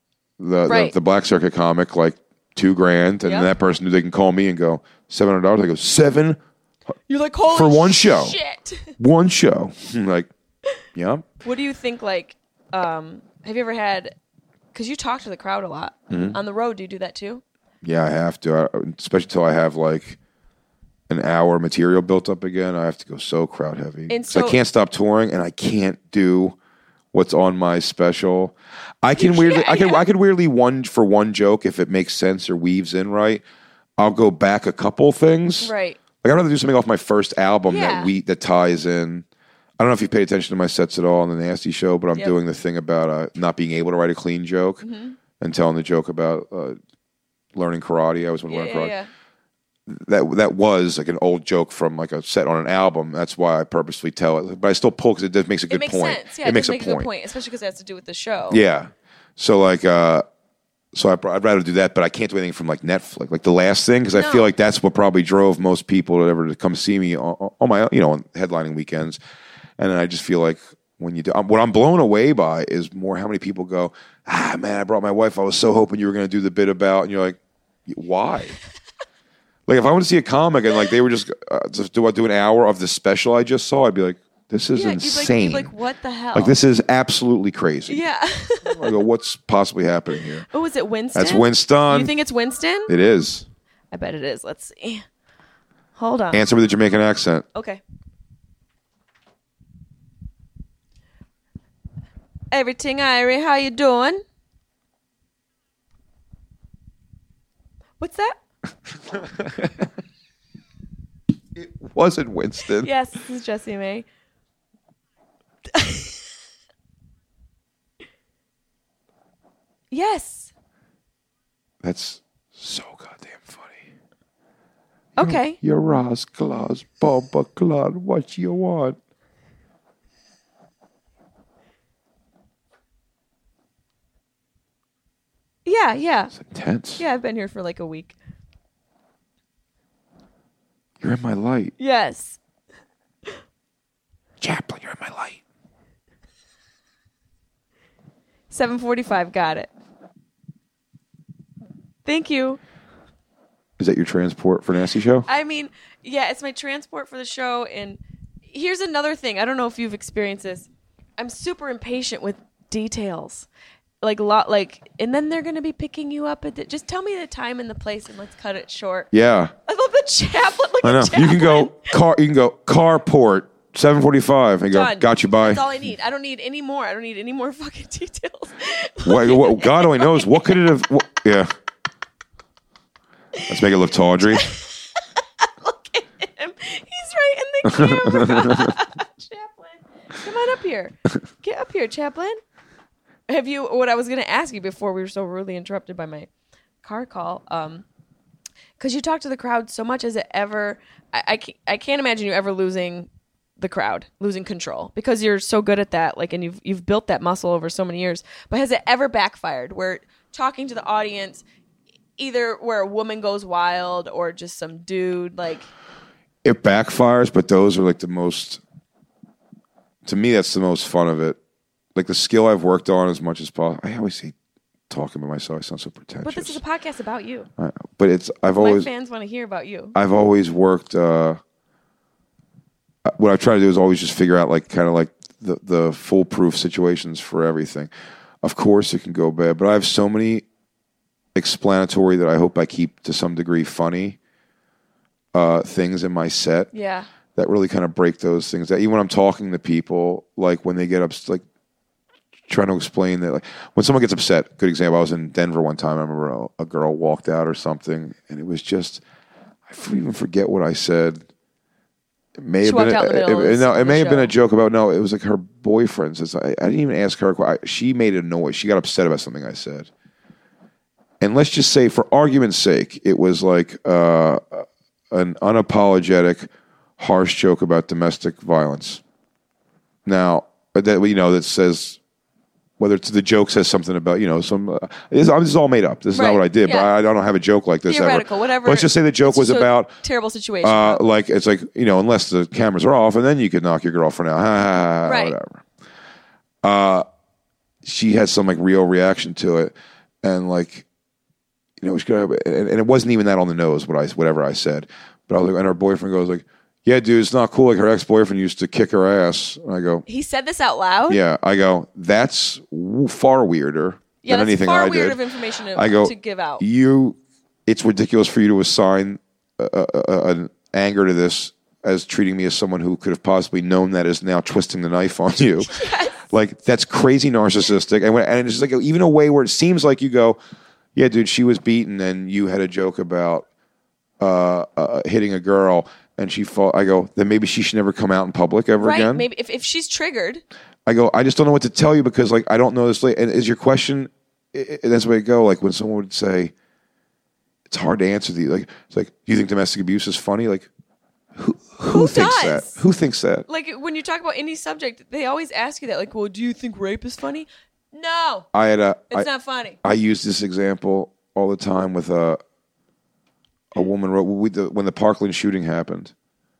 the Right. the, the Black Circuit comic, like two grand, and Yep. that person knew they can call me and go seven hundred dollars. I go seven You're like, holy For one show. shit. one show. I'm like, yeah, What do you think? Like, um, have you ever had? Because you talk to the crowd a lot Mm-hmm. on the road. Do you do that too? yeah. I have to, I, especially till I have like an hour material built up again. I have to go so crowd heavy. And 'Cause I so- can't stop touring, and I can't do what's on my special. I can weirdly, I can, yeah. I could weirdly one for one joke if it makes sense or weaves in right. I'll go back a couple things. Right. Like I'd rather do something off my first album Yeah. that we that ties in. I don't know if you've paid attention to my sets at all on the Nasty Show, but I'm Yep. doing the thing about uh, not being able to write a clean joke Mm-hmm. and telling the joke about uh, learning karate. I was want to Yeah, learn yeah, karate. yeah. That that was like an old joke from like a set on an album. That's why I purposely tell it, but I still pull because it does makes a good It makes point. sense. Yeah, it it, makes does a make point. a good point, especially because it has to do with the show. Yeah. So like, uh, so I, I'd rather do that, but I can't do anything from like Netflix, like the last thing, because I No. feel like that's what probably drove most people to ever to come see me on, on my, you know, on headlining weekends. And then I just feel like when you do, um, what I'm blown away by is more how many people go, ah, man, I brought my wife. I was so hoping you were going to do the bit about, and you're like, why? Like if I went to see a comic and like they were just uh, just do I do an hour of the special I just saw, I'd be like, this is Yeah, you'd be like, insane. you'd be like, what the hell? Like this is absolutely crazy. Yeah. I go, what's possibly happening here? Oh, is it Winston? That's Winston. You think it's Winston? It is. I bet it is. Let's see. Hold on. Answer with a Jamaican accent. Okay. Everything, Irie. How you doing? What's that? It wasn't Winston. Yes, this is Jessie May. Yes. That's so goddamn funny. Okay. You're Ross Claus, Bumper Claus. What you want? Yeah, yeah. It's intense. Yeah, I've been here for like a week. You're in my light. Yes. Chaplin, you're in my light. seven forty-five, got it. Thank you. Is that your transport for Nasty Show? I mean, yeah, it's my transport for the show, and here's another thing. I don't know if you've experienced this. I'm super impatient with details. Like a lot, like, and then they're going to be picking you up at the, just tell me the time and the place and let's cut it short. Yeah. I love the chaplain. Like I know. chaplain. You can go car. You can go carport seven forty-five and go. Done. Got you. Bye. That's all I need. I don't need any more. I don't need any more fucking details. what, what, God only knows. What could it have? What, yeah. Let's make it look tawdry. Look at him. He's right in the camera. Chaplain, come on up here. Get up here, Chaplain. Have you? What I was going to ask you before we were so rudely interrupted by my car call. Um, because you talk to the crowd so much. Has it ever? I, I can't, I can't imagine you ever losing the crowd, losing control, because you're so good at that. Like, and you've you've built that muscle over so many years. But has it ever backfired? Where talking to the audience, either where a woman goes wild or just some dude like. It backfires, but those are like the most. To me, that's the most fun of it. Like the skill I've worked on as much as possible. I always say talking about myself, I sound so pretentious. But this is a podcast about you. I know. But it's I've My always fans want to hear about you. I've always worked. Uh, what I try to do is always just figure out like kind of like the the foolproof situations for everything. Of course, it can go bad, but I have so many explanatory that I hope I keep to some degree funny uh, things in my set. Yeah. That really kind of break those things. That even when I'm talking to people, like when they get up, like. Trying to explain that, like when someone gets upset. Good example. I was in Denver one time. I remember a, a girl walked out or something, and it was just I even forget what I said. It may She have walked been out in the a, middle it, of no. the It may have been show. a joke about no. It was like her boyfriend says. I, I didn't even ask her. I, she made a noise. She got upset about something I said. And let's just say, for argument's sake, it was like uh, an unapologetic, harsh joke about domestic violence. Now that you know that says. Whether it's the joke says something about, you know, some, uh, this, this is all made up. This is Right. not what I did, Yeah. but I, I don't have a joke like this Theoretical, ever. whatever. Let's just say the joke It's was just a about, terrible situation. uh, like, it's like, you know, unless the cameras are off, and then you could knock your girlfriend out. Ha, ha, ha, Right. Whatever. Uh, she had some, like, real reaction to it. And, like, you know, she could have, and, and it wasn't even that on the nose, what I, whatever I said. But I was like, and her boyfriend goes, like, yeah, dude, it's not cool. Like her ex-boyfriend used to kick her ass. And I go, he said this out loud? yeah. I go, that's w- far weirder Yeah, than that's anything far I weird did. of information to, I go, to give out. You, it's ridiculous for you to assign a, a, a, an anger to this as treating me as someone who could have possibly known that is now twisting the knife on you. Yes. Like that's crazy narcissistic. And, when, and it's like even a way where it seems like you go, yeah, dude, she was beaten and you had a joke about uh, uh, hitting a girl. And she fought. I go, then maybe she should never come out in public ever Right. again. Maybe if, if she's triggered. I go, I just don't know what to tell you because, like, I don't know this. And is your question? I, I, that's the way it go. Like when someone would say, it's hard to answer the like. It's like, do you think domestic abuse is funny? Like, who who, Who thinks does? that? Who thinks that? Like when you talk about any subject, they always ask you that. Like, well, do you think rape is funny? No, I had a. it's I, not funny. I use this example all the time with a. A woman wrote we, the, when the Parkland shooting happened,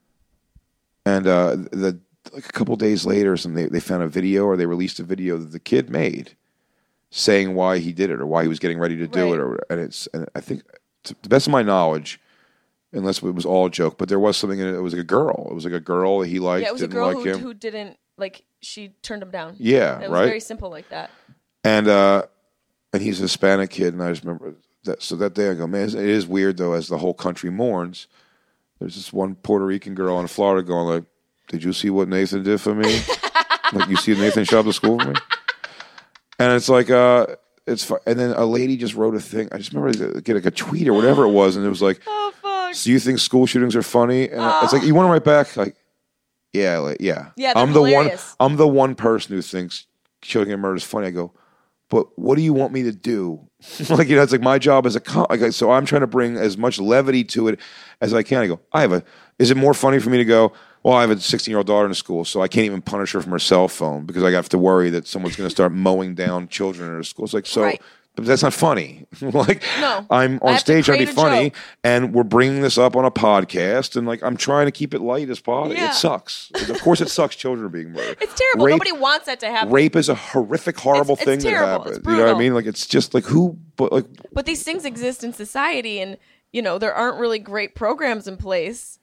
and uh, the like a couple days later, or something, they, they found a video or they released a video that the kid made, saying why he did it or why he was getting ready to do Right. it, or and it's and I think to the best of my knowledge, unless it was all a joke, but there was something in it. It was like a girl. It was like a girl that he liked. Yeah, it was a didn't girl like who, him. who didn't, like, she turned him down. Yeah, It was right. very simple like that. And uh, and he's a Hispanic kid, and I just remember that. So that day, I go, man, it is weird though. As the whole country mourns, there's this one Puerto Rican girl in Florida going like, "Did you see what Nathan did for me? Like, you see Nathan showed up to school for me?" And it's like, uh, it's fu- and then a lady just wrote a thing. I just remember getting like a tweet or whatever it was, and it was like, Oh, fuck. "So you think school shootings are funny?" And I- it's like, you want to write back like, "Yeah, like, yeah, Yeah, they're I'm the hilarious. one. I'm the one person who thinks killing and murder is funny." I go, but what do you want me to do? Like, you know, it's like my job as a com- like, so I'm trying to bring as much levity to it as I can. I go, I have a. Is it more funny for me to go? Well, I have a sixteen year old daughter in school, so I can't even punish her from her cell phone because I have to worry that someone's going to start mowing down children in her school. It's like, so, Right. but that's not funny. Like, No. I'm I on have to stage trying to be create a funny, joke. and we're bringing this up on a podcast, and like, I'm trying to keep it light as possible. Yeah. It sucks. Of course, it sucks. Children are being murdered. It's terrible. Rape- Nobody wants that to happen. Rape is a horrific, horrible It's- it's thing terrible. that happens. It's You know what I brutal. mean? Like, it's just like who, but like, But these things exist in society, and, you know, there aren't really great programs in place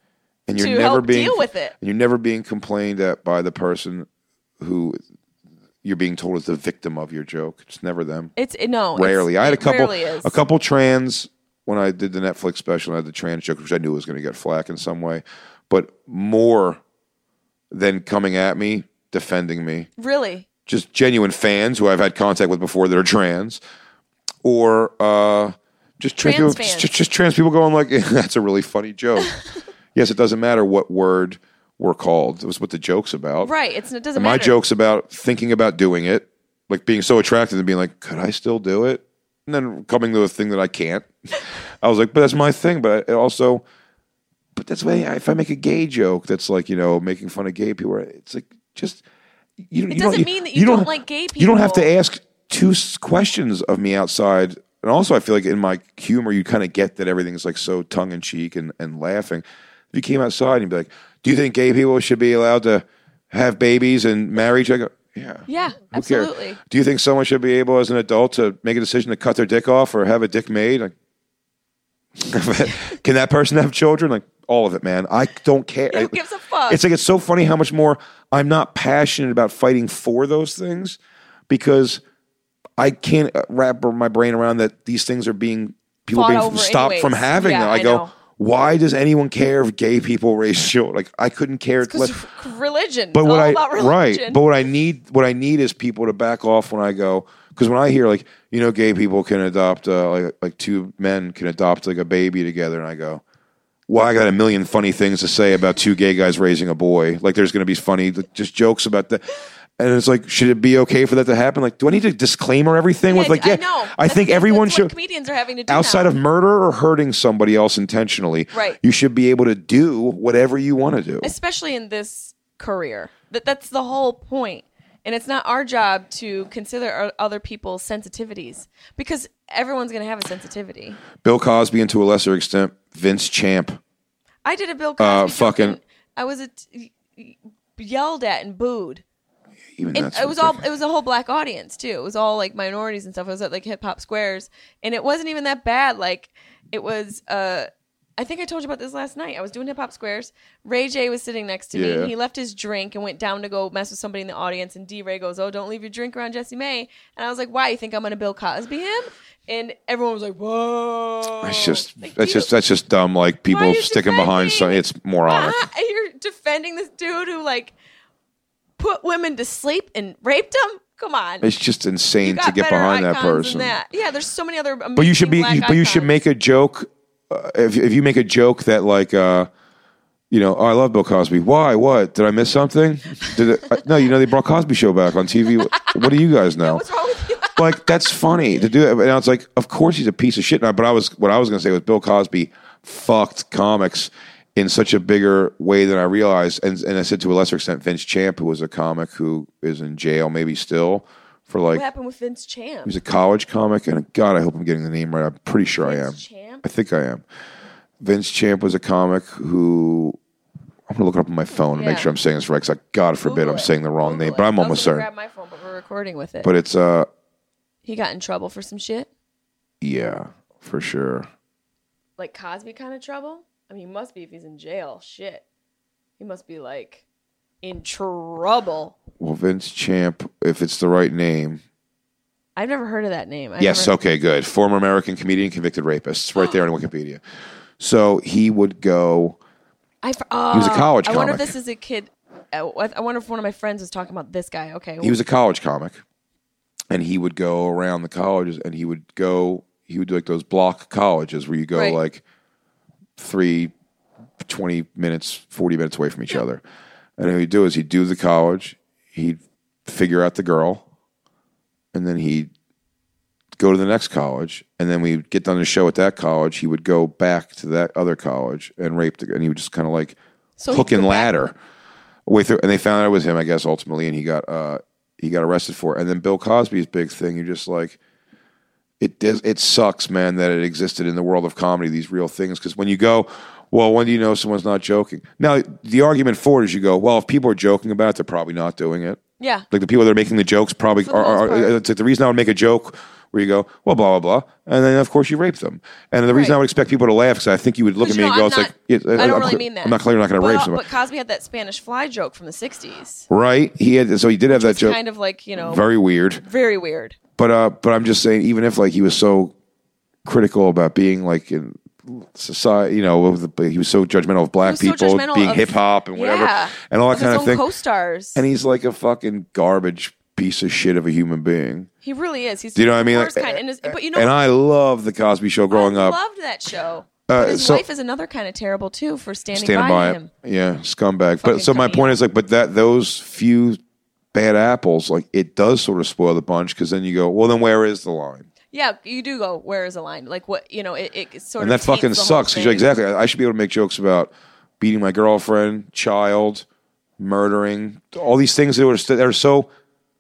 and you're to never help being deal with it. and you're never being complained at by the person who you're being told is the victim of your joke. It's never them. It's no. Rarely. It's, I had a it couple rarely is. a couple trans when I did the Netflix special. I had the trans joke, which I knew was going to get flack in some way, but more than coming at me, defending me. Really? Just genuine fans who I've had contact with before that are trans, or uh, just trans, Trans people, fans. just, just trans people going like, "That's a really funny joke." Yes, it doesn't matter what word we're called. It was what the joke's about. Right. It's it doesn't And matter. my joke's about thinking about doing it, like being so attracted and being like, "Could I still do it?" And then coming to a thing that I can't. I was like, "But that's my thing." But it also, but that's why if I make a gay joke, that's like, you know, making fun of gay people. It's like just. You, It you doesn't don't, mean that you don't like gay You don't have to people. ask two s- questions of me outside. And also, I feel like in my humor, you kind of get that everything's like so tongue in cheek and, and laughing. If you came outside and you'd be like, "Do you think gay people should be allowed to have babies and marry each other?" Yeah. Yeah, Who absolutely. cares? Do you think someone should be able, as an adult, to make a decision to cut their dick off or have a dick made? Like, can that person have children? Like, all of it, man. I don't care. Who gives a fuck? It's like it's so funny how much more I'm not passionate about fighting for those things because I can't wrap my brain around that these things are being people Fought being over stopped anyways. from having Yeah, them. I, I go, know. why does anyone care if gay people raise children? Like I couldn't care. Because less- religion. but It's what all I about religion. right, but what I need, what I need is people to back off when I go, because when I hear like, you know, gay people can adopt, uh, like like two men can adopt like a baby together, and I go, well, I got a million funny things to say about two gay guys raising a boy. Like there's going to be funny, like, just jokes about that. And it's like, should it be okay for that to happen? Like, do I need to disclaimer everything Yeah, with like, yeah, I know. I That's- think that's everyone what should. comedians are having to do Outside now. of murder or hurting somebody else intentionally, Right. you should be able to do whatever you want to do. especially in this career. That that's the whole point. And it's not our job to consider o- other people's sensitivities because everyone's going to have a sensitivity. Bill Cosby, and to a lesser extent, Vince Champ. I did a Bill Cosby Uh, joke fucking- and I was a t- yelled at and booed. Even And that's it was all ridiculous. it was a whole black audience too. It was all like minorities and stuff. It was at like Hip Hop Squares, and it wasn't even that bad. Like it was. Uh, I think I told you about this last night. I was doing Hip Hop Squares. Ray J was sitting next to me. Yeah. And he left his drink and went down to go mess with somebody in the audience. And D. Ray goes, "Oh, don't leave your drink around Jessie May." And I was like, "Why? You think I'm gonna Bill Cosby him?" And everyone was like, "Whoa!" That's just Like, that's dude, just that's just dumb. Like Why are people you sticking behind defending? something. It's moronic. Ah, and you're defending this dude who like put women to sleep and raped them. Come on. It's just You insane got to get better behind that icons than person. that. Yeah, there's so many other. But you should be. amazing black But you should icons. make a joke. Uh, if if you make a joke that like, uh, you know, oh, I love Bill Cosby. Why? What? Did I miss something? Did it, uh, no, you know they brought Cosby Show back on T V. What, what do you guys know? What's wrong with you? Like that's funny to do it. And I was like, of course he's a piece of shit. But I was what I was going to say was Bill Cosby fucked comics in such a bigger way than I realized. And and I said to a lesser extent, Vince Champ, who was a comic who is in jail, maybe still for like What happened with Vince Champ? he was a college comic. And God, I hope I'm getting the name right. I'm pretty sure I am. Vince Champ? I think I am. Vince Champ was a comic who. I'm gonna look it up on my phone and make Yeah. sure I'm saying this right. Because God forbid Google I'm it. saying the wrong Google name, it. but I'm I was almost gonna certain. Grab my phone, but we're recording with it. But it's uh, he got in trouble for some shit, yeah, for sure. like Cosby kind of trouble. I mean, he must be if he's in jail. Shit, he must be like in trouble. Well, Vince Champ, if it's the right name. I've never heard of that name. I Yes, never- okay, good. Former American comedian, convicted rapist. It's right there on Wikipedia. So he would go. I, uh, He was a college I wonder if comic. this is a kid. I I wonder if one of my friends was talking about this guy. Okay, He was a college comic, and he would go around the colleges, and he would go. He would do like those block colleges where you go Right. like three, twenty minutes, forty minutes away from each other. And what he'd do is he'd do the college, he'd figure out the girl, and then he'd go to the next college, and then we'd get done the show at that college. He would go back to that other college and rape the, and he would just kind of like So he'd hook and go back- ladder way through. And they found out it was him, I guess, ultimately, and he got uh, he got arrested for it. And then Bill Cosby's big thing, you're just like, it does, it sucks, man, that it existed in the world of comedy, these real things. Because when you go, well, when do you know someone's not joking? Now, the argument for it is you go, well, if people are joking about it, they're probably not doing it. Yeah. Like the people that are making the jokes probably For the are, are, most part. are it's like the reason I would make a joke where you go, well, blah, blah, blah. And then, of course, you rape them. And the reason Right. I would expect people to laugh is I think you would look at You me know, and go, I'm it's not, like, yeah, I don't I'm really cl- mean that. I'm not clearly not going to but, rape uh, someone. But Cosby had that Spanish fly joke from the sixties. Right? He had, so he did have that It's joke. kind of like, you know, Very weird. very weird. But uh, but I'm just saying, even if like he was so critical about being like in society, you know, of the, he was so judgmental of black He was so people, judgmental being of- hip hop and whatever, Yeah. and all that Of kind his of own thing. co-stars. And he's like a fucking garbage piece of shit of a human being. He really is. He's Do you know what I mean? the worst Like, kind. And his, but you know, And I love the Cosby Show growing I up. loved that show. Uh, But his so- wife is another kind of terrible too for standing, Standing by, by him. it, yeah, scumbag. Fucking But so my cut me point out. is like, but that those few bad apples, like it does sort of spoil the bunch because then you go, well, then where is the line? Yeah, you do go. Where is the line? Like what? You know, it, it sort And of that fucking taints the whole sucks because thing. exactly, I I should be able to make jokes about beating my girlfriend, child, murdering, all these things that are, that are so.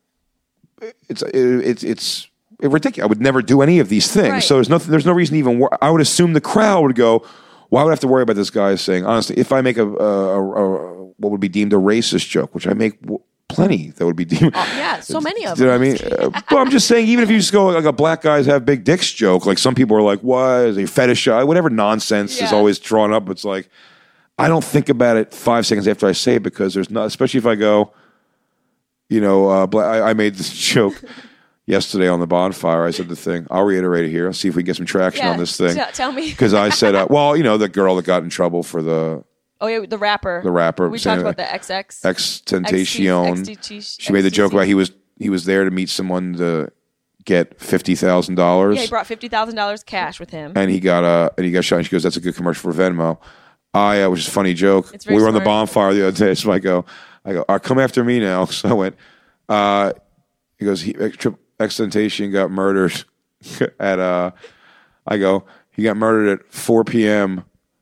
It's it's it's ridiculous. I would never do any of these things. Right. So there's nothing. There's no reason to even. wor- I would assume the crowd would go, why would I have to worry about this guy saying honestly? If I make a, a, a, a what would be deemed a racist joke, which I make w- plenty, that would be deemed. Oh, yeah, so many of Do you know them. what I mean? Uh, but I'm just saying, even if you just go like a black guys have big dicks joke, like some people are like, what is a fetish? Whatever nonsense is Yeah. always drawn up. It's like, I don't think about it five seconds after I say it because there's not, especially if I go, you know, uh, bla- I, I made this joke yesterday on the bonfire. I said the thing. I'll reiterate it here. See if we can get some traction Yeah, on this thing. t- tell me. Because I said, uh, well, you know, the girl that got in trouble for the Oh yeah, the rapper. the rapper. We saying talked about that- the X X. Ex Tentacion. X T- She made the joke about he was he was there to meet someone to get fifty thousand dollars. Yeah, he brought fifty thousand dollars cash with him. and he got uh, and he got shot. And she goes, "That's a good commercial for Venmo." I, uh, which is a funny joke. It's very We were on the smart. bonfire the other day, so I go, I go, "Uh, come after me now." So I went. Uh, he goes, he, Extentation got murdered at. Uh, I go, he got murdered at four p.m.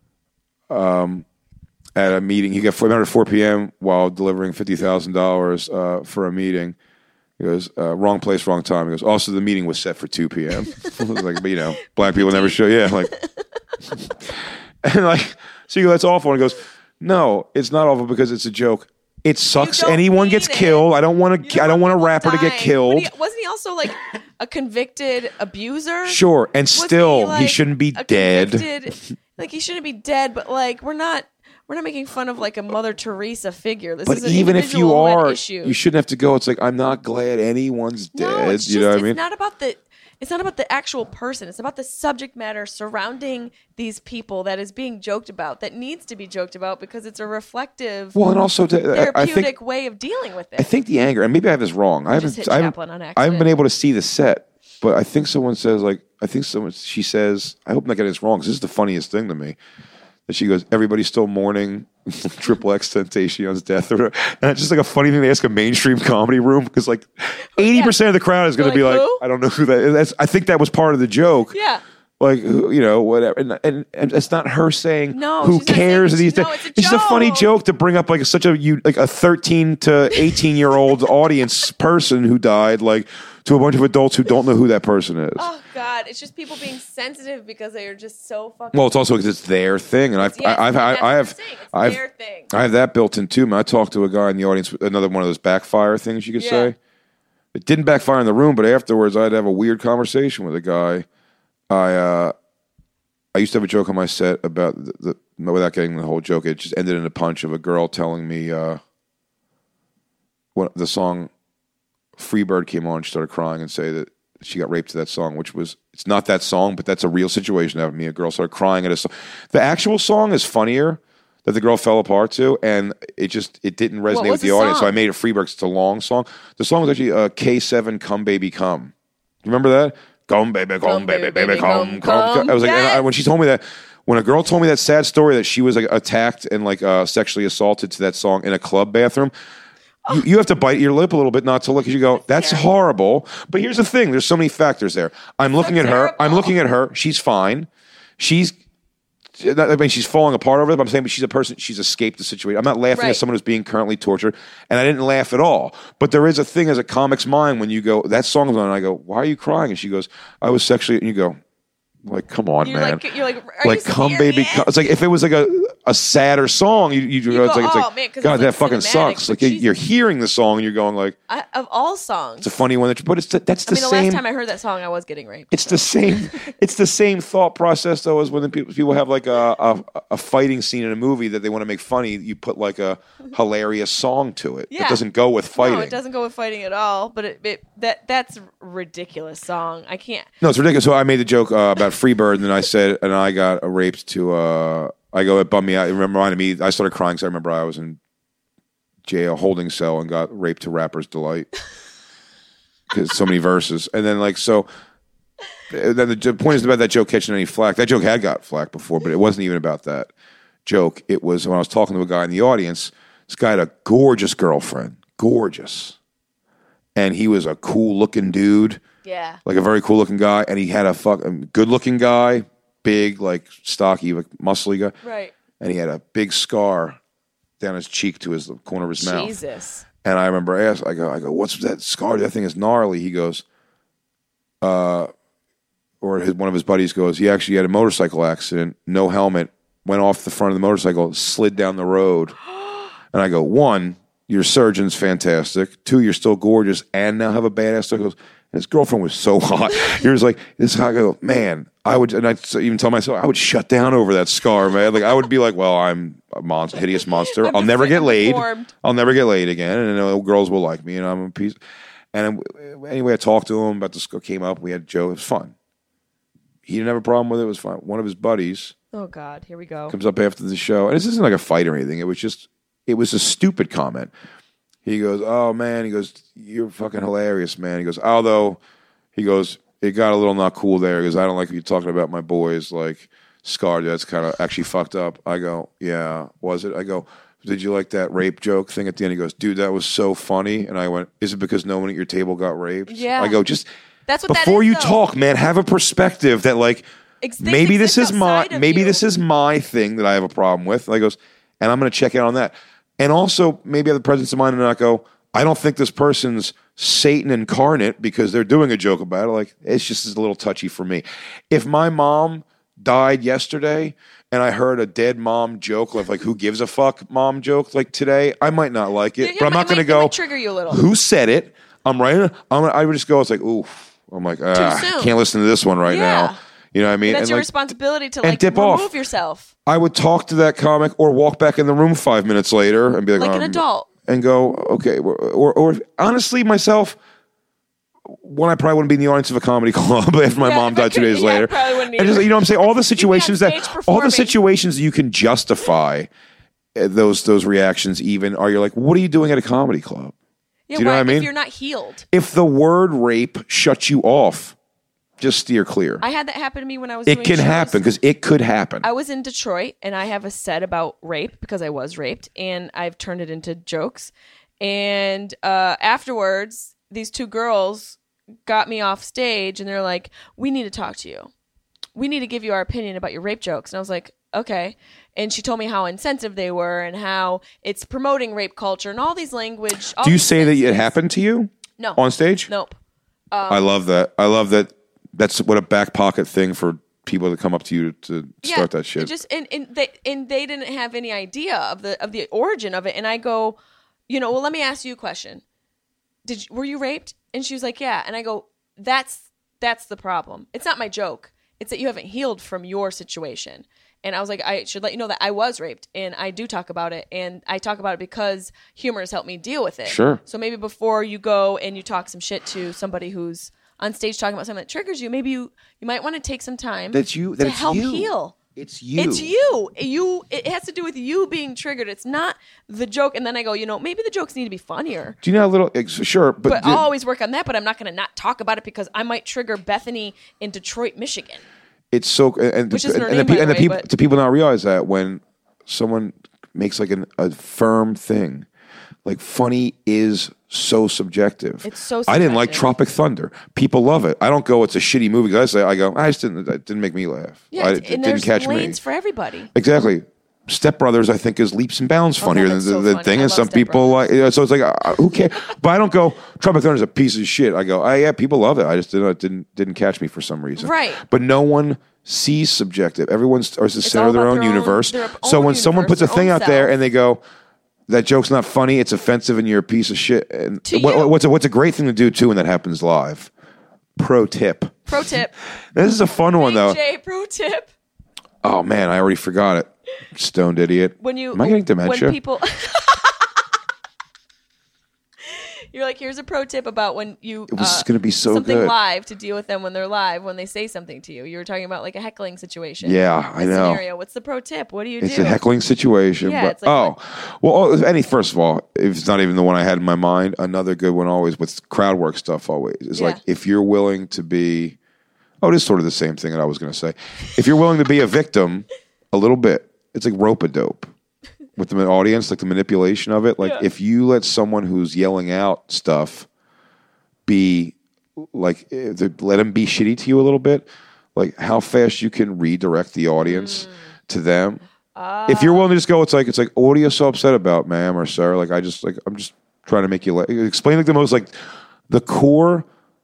Um, at a meeting. He got murdered at four p.m. while delivering fifty thousand dollars uh, for a meeting. He goes, uh, wrong place, wrong time. He goes, also the meeting was set for two p.m. I was like, but you know, black people never show. Yeah, like, and like, so you go, that's awful. And he goes, no, it's not awful because it's a joke. It sucks. don't Anyone mean gets it. killed. I don't want You to. I don't want a people rapper to get dying. killed. But he, wasn't he also like a convicted abuser? Sure, and Wasn't still, he, like, shouldn't be a dead. convicted- Like he shouldn't be dead, but like we're not. We're not making fun of like a Mother Teresa figure. This But is an even if you individual who had are, issues. you shouldn't have to go. It's like I'm not glad anyone's dead. No, it's you just, know what it's I mean? not about the it's not about the actual person. It's about the subject matter surrounding these people that is being joked about, that needs to be joked about because it's a reflective, Well, and also, to, I, I therapeutic think way of dealing with it. I think the anger, and maybe I have this wrong. I just haven't, hit I haven't, Chaplin on I haven't been accident. able to see the set, but I think someone says like, I think someone she says, I hope I'm not getting this wrong because this is the funniest thing to me. That she goes, everybody's still mourning Triple X Tentacion's death, or whatever. And it's just like a funny thing to ask a mainstream comedy room because like eighty percent of the crowd is going to They're be like, like, "Who?" I don't know who that is. That's, I think that was part of the joke. Yeah. Like, who- you know, whatever. And, and, and it's not her saying, No, who she's not cares saying- these days. no, it's a just a funny joke. joke to bring up like such a, you, like a thirteen to eighteen year old audience person who died, like to a bunch of adults who don't know who that person is. Oh God, it's just people being sensitive because they are just so fucking. Well, it's also because it's their thing, and I've, Yes, I, I've, that's I, I what have, I'm saying. It's I've, their thing. I have that built in too. Man, I talked to a guy in the audience, another one of those backfire things you could Yeah. say. It didn't backfire in the room, but afterwards, I'd have a weird conversation with a guy. I, uh, I used to have a joke on my set about the, the without getting the whole joke. It just ended in a punch of a girl telling me uh, what the song "Freebird" came on. She started crying and say that she got raped to that song, which was it's not that song, but that's a real situation. That me, a girl started crying at a song. The actual song is funnier that the girl fell apart to, and it just it didn't resonate was with the the audience. So song? I made it Freebird. It's a long song. The song was actually uh, K seven "Come Baby Come." You remember that? Come baby, come, Come, baby, baby, baby, come, come, come. come. I was like, and I, Yes. when she told me that, when a girl told me that sad story that she was like attacked and like uh, sexually assaulted to that song in a club bathroom, you, you have to bite your lip a little bit not to look. Because you go, that's terrible. horrible. But here's the thing: there's so many factors there. I'm looking at her. I'm terrible. looking at her. She's fine. She's. I mean, she's falling apart over it, but I'm saying but she's a person, she's escaped the situation. I'm not laughing Right. at someone who's being currently tortured, and I didn't laugh at all. But there is a thing as a comic's mind when you go, that song's on, and I go, why are you crying? And she goes, I was sexually, and you go, like, come on, You're man. like, you're like, are Like, you come, baby, serious? come. It's like if it was like a, a sadder song, you, you, You know, it's go, like, it's "Oh, like man," 'cause God, it's, that like, fucking cinematic, sucks. but Like you- she's- you're hearing the song and you're going like, I, of all songs. it's a funny one. That, but it's the, that's the I mean, the same. last time I heard that song, I was getting raped. It's the same. It's the same thought process though as when the people people have like a, a a fighting scene in a movie that they want to make funny. You put like a hilarious song to it. Yeah. It doesn't go with fighting. No, it doesn't go with fighting at all. But it, it that that's a ridiculous song. I can't. No, it's ridiculous. So I made the joke uh, about Freebird, and then I said, and I got uh, raped to. Uh, I go, it bummed me out. It reminded me. I started crying because I remember I was in jail, holding cell, and got raped to Rapper's Delight. Because so many verses, and then like so. Then the, the point is about that joke catching any flack. That joke had got flack before, but it wasn't even about that joke. It was when I was talking to a guy in the audience. This guy had a gorgeous girlfriend, gorgeous, and he was a cool looking dude. Yeah. Like a very cool looking guy, and he had a fucking good looking guy, big, like stocky, like muscly guy. Right. And he had a big scar down his cheek to his the corner of his mouth. Jesus. And I remember I asked, I go, I go, what's that scar? That thing is gnarly. He goes, uh, or his, one of his buddies goes, he actually had a motorcycle accident, no helmet, went off the front of the motorcycle, slid down the road. And I go, one, your surgeon's fantastic. Two, you're still gorgeous and now have a badass. So he goes, and his girlfriend was so hot. He was like, this is how I go, man, I would, and I even tell myself, I would shut down over that scar, man. Like I would be like, well, I'm a monster, hideous monster. I'm I'll never get laid. deformed. I'll never get laid again. And I know girls will like me and I'm a piece. And anyway, I talked to him about the scar, came up, we had a joke. It was fun. He didn't have a problem with it. It was fine. One of his buddies Oh God, here we go. comes up after the show, and this isn't like a fight or anything. It was just, it was a stupid comment. He goes, "Oh man," he goes, "You're fucking hilarious, man." He goes, "Although," he goes, "it got a little not cool there because I don't like you talking about my boys like Scar. That's kind of actually fucked up." I go, "Yeah, was it?" I go, "Did you like that rape joke thing at the end?" He goes, "Dude, that was so funny." And I went, "Is it because no one at your table got raped?" Yeah. I go, "Just." That's what Before that is, you though. talk, man, have a perspective that like Ex- things maybe this exist is my outside of maybe you. this is my thing that I have a problem with. And I goes, and I'm going to check out on that. And also maybe have the presence of mind and not go, I don't think this person's Satan incarnate because they're doing a joke about it. Like it's just a little touchy for me. If my mom died yesterday and I heard a dead mom joke, like, like who gives a fuck mom joke like today, I might not like it. Yeah, but I'm it not might- going to it go, might trigger you a little. who said it? I'm right. I'm, I would just go, it's like, ooh. I'm like, ah, soon. can't listen to this one right Yeah. now. You know what I mean? That's And, your like, responsibility to and like dip remove off. yourself. I would talk to that comic or walk back in the room five minutes later and be like, Like an um, adult. and go, okay. Or, or, or honestly, myself, one, I probably wouldn't be in the audience of a comedy club after my Yeah, mom if I died two could- days yeah, I later. probably wouldn't And just, either. you know what I'm saying? All the situations that, stage all performing. the situations that you can justify uh, those those reactions even are you're like, what are you doing at a comedy club? Yeah, Do you know why- what I mean? If you're not healed. If the word rape shuts you off, just steer clear. I had that happen to me when I was It doing can shows. happen because it could happen. I was in Detroit and I have a set about rape because I was raped and I've turned it into jokes. And uh, afterwards, these two girls got me off stage and they're like, we need to talk to you. We need to give you our opinion about your rape jokes. And I was like, okay. And she told me how insensitive they were and how it's promoting rape culture and all these language. all Do you these say that it senses. happened to you No. on stage? Nope. I love that. I love that. That's what a back pocket thing for people to come up to you to start that shit. It just and, and they and they didn't have any idea of the of the origin of it. And I go, you know, well, let me ask you a question. Did you, were you raped? And she was like, yeah. And I go, that's that's the problem. It's not my joke. It's that you haven't healed from your situation. And I was like, I should let you know that I was raped and I do talk about it. And I talk about it because humor has helped me deal with it. Sure. So maybe before you go and you talk some shit to somebody who's on stage talking about something that triggers you, maybe you, you might want to take some time That's you. That to it's help you. heal. It's you. It's you. You. It has to do with you being triggered. It's not the joke. And then I go, you know, maybe the jokes need to be funnier. Do you know how little? ex- Sure, but, But the- I'll always work on that. But I'm not going to not talk about it because I might trigger Bethany in Detroit, Michigan. it's so. And, Which and, isn't her and name, the, pe- by and the the way, people, but- do people not realize that when someone makes like an, a firm thing, like funny is so subjective. It's so I didn't like subjective. Tropic Thunder. People love it. I don't go. It's a shitty movie. I say. I go. I just didn't. That didn't make me laugh. Yeah, I, it's- it and didn't there's catch me. lanes for everybody. Exactly. Step Brothers, I think, is leaps and bounds Oh, funnier God, than that's the, so the funny. thing. I And love some Step people Brothers. like, you know, so it's like, uh, who cares? But I don't go, Tropic Thunder is a piece of shit. I go, oh, yeah, people love it. I just didn't, it didn't, didn't catch me for some reason. Right. But no one sees subjective. Everyone's or is the It's center all of their about own their own- universe. their So own when someone universe, puts a their thing own out there self. and they go, that joke's not funny, it's offensive, and you're a piece of shit. And To what, you. what's a, what's a great thing to do too when that happens live? Pro tip. Pro tip. This is a fun one though. Jay, pro tip. Oh man, I already forgot it. Stoned idiot. When you Am I getting dementia? When people You're like, here's a pro tip about when you It was uh, gonna be so something good. live to deal with them when they're live when they say something to you. You were talking about like a heckling situation. Yeah, I A know. Scenario. What's the pro tip? What do you It's do? a heckling situation. Yeah, but, it's like oh, well, oh, any first of all, if it's not even the one I had in my mind, another good one always with crowd work stuff always is Yeah. like if you're willing to be, oh, it is sort of the same thing that I was going to say. If you're willing to be a victim a little bit, it's like rope-a-dope with the audience, like the manipulation of it. Like Yeah. if you let someone who's yelling out stuff be like, eh, let them be shitty to you a little bit, like how fast you can redirect the audience to them. If you're willing to just go, it's like, it's like, what are you so upset about, ma'am or sir? Like, I just, like, I'm just trying to make you la- explain like the most, like the core,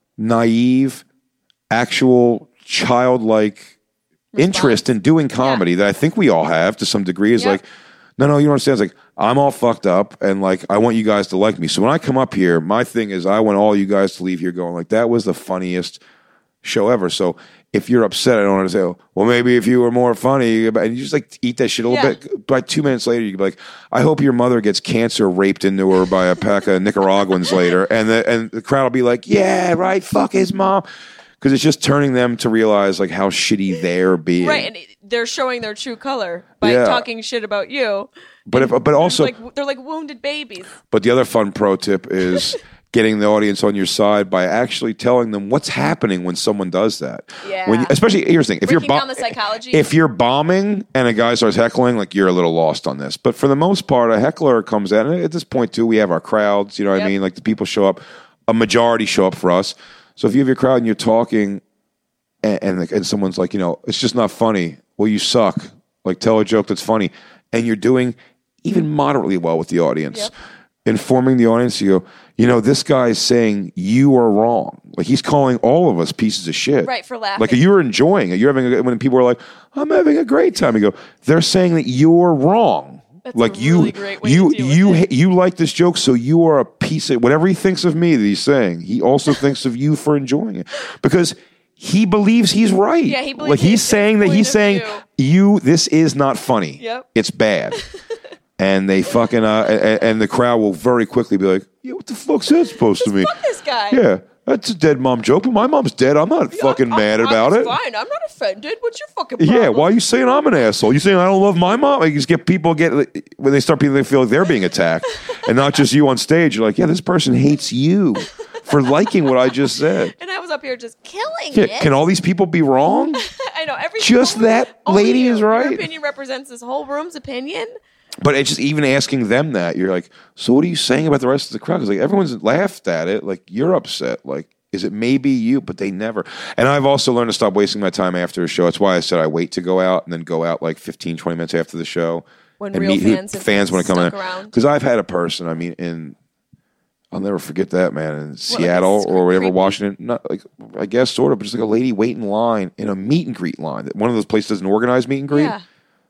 naive, actual, childlike interest in doing comedy that I think we all have to some degree is Yeah. like, no, no, you don't understand. It's like, I'm all fucked up and like, I want you guys to like me. So when I come up here, my thing is I want all you guys to leave here going like, that was the funniest show ever. So if you're upset, I don't want to say, oh, well, maybe if you were more funny, and you just like eat that shit a little Yeah. bit. By two minutes later, you can be like, I hope your mother gets cancer raped into her by a pack of Nicaraguans later. And the, and the crowd will be like, yeah, right. Fuck his mom. Because it's just turning them to realize like how shitty they're being. Right, and they're showing their true color by Yeah. talking shit about you. But if, but also, Like they're like wounded babies. but the other fun pro tip is getting the audience on your side by actually telling them what's happening when someone does that. Yeah. When you, especially here's the thing: if Breaking you're down the psychology. if you're bombing and a guy starts heckling, like you're a little lost on this. But for the most part, a heckler comes out, and at this point too, we have our crowds. You know what Yep. I mean? Like the people show up, a majority show up for us. So if you have your crowd and you're talking, and and, and someone's like, you know, it's just not funny. Well, you suck. Like tell a joke that's funny, and you're doing even moderately well with the audience. Yep. Informing the audience, you go, you know, this guy's saying you are wrong. Like he's calling all of us pieces of shit. Right, for laughing. Like you're enjoying it. You're having a, when people are like, I'm having a great time. You go, they're saying that you're wrong. That's like a you, really great way you, to deal with you, it. you like this joke, so you are a piece of whatever he thinks of me that he's saying. He also thinks of you for enjoying it because he believes he's right. Yeah, he believes like he's his saying that point he's of saying view. you. This is not funny. Yep. It's bad. And they fucking uh, and, and the crowd will very quickly be like, "Yeah, what the fuck's that supposed to mean?" Fuck this guy. Yeah, that's a dead mom joke, but my mom's dead. I'm not fucking I'm- mad I'm about it. Fine, I'm not offended. What's your fucking problem? Yeah, why are you saying I'm an asshole? You saying I don't love my mom? Like, you just get people get when they start people they feel like they're being attacked, and not just you on stage. You're like, yeah, this person hates you for liking what I just said. And I was up here just killing Yeah, it. can all these people be wrong? I know every Just only- that only lady you. is right. Your opinion represents this whole room's opinion. But it's just even asking them that you're like, so what are you saying about the rest of the crowd? Because like everyone's laughed at it, like you're upset. Like, is it maybe you? But they never. And I've also learned to stop wasting my time after a show. That's why I said I wait to go out and then go out like fifteen, twenty minutes after the show When and real meet who- fans have fans want to come in. stuck around. Because I've had a person. I mean, in I'll never forget that man in like a Seattle sc- or whatever, creepy? Washington. Not like I guess sort of, but just like a lady wait in line in a meet and greet line. One of those places doesn't organize meet and greet. Yeah.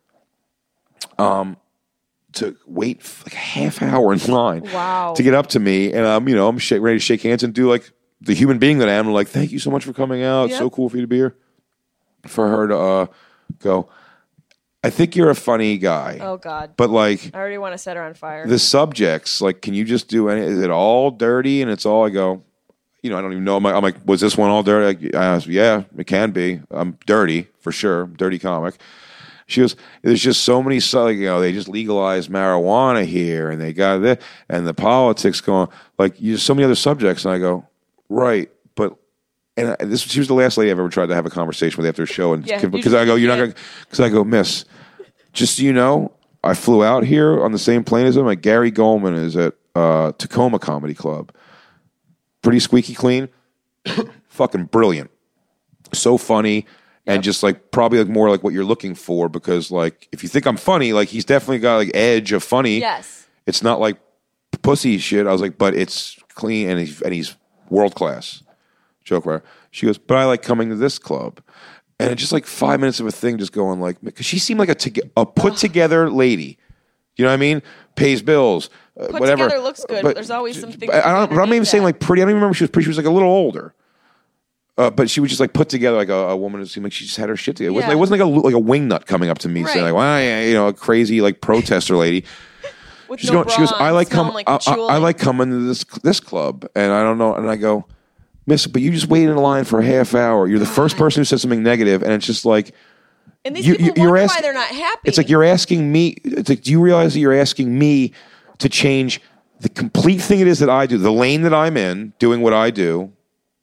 To wait like a half hour in line Wow. to get up to me, and I'm you know I'm shake, ready to shake hands and do like the human being that I am. I'm like, thank you so much for coming out. It's Yep. so cool for you to be here. For her to uh, go, I think you're a funny guy, Oh God. but like I already want to set her on fire. the subjects, like, can you just do any? Is it all dirty? And it's all I go. You know, I don't even know. I'm like, I'm like was this one all dirty? I asked, yeah, it can be. I'm dirty for sure. Dirty comic. She goes, there's just so many, so- like, you know, they just legalized marijuana here and they got this and the politics going, like, there's so many other subjects. And I go, right. But, and I, this, she was the last lady I've ever tried to have a conversation with after a show. And Yeah, you because just- I go, you're yeah. not going to, because I go, miss, just so you know, I flew out here on the same plane as him. Like, Gary Goldman is at uh, Tacoma Comedy Club. Pretty squeaky clean. Fucking brilliant. So funny. And just like probably like more like what you're looking for because like if you think I'm funny, like he's definitely got like edge of funny. Yes. It's not like pussy shit. I was like, but it's clean and he's and he's world class. Joke writer. She goes, but I like coming to this club. And it's just like five minutes of a thing just going like, because she seemed like a, to, a put together lady. You know what I mean? Pays bills, uh, Put whatever. together looks good, but, there's always something. I don't, but I'm not even saying like pretty. I don't even remember she was pretty. She was like a little older. Uh, but she was just like put together like a, a woman who seemed like she just had her shit together. It wasn't, Yeah. it wasn't like a like a wingnut coming up to me Right. saying like, well, yeah, you know, a crazy like protester lady. With She's no going, she goes, bra I on, like smelling come, like I, I, patchouli. I like coming to this this club, and I don't know. And I go, Miss, but you just waited in line for a half hour. You're the first person who said something negative, and it's just like. And these You- people you- you're wonder ask- why they're not happy. It's like you're asking me. It's like, do you realize that you're asking me to change the complete thing it is that I do, the lane that I'm in, doing what I do,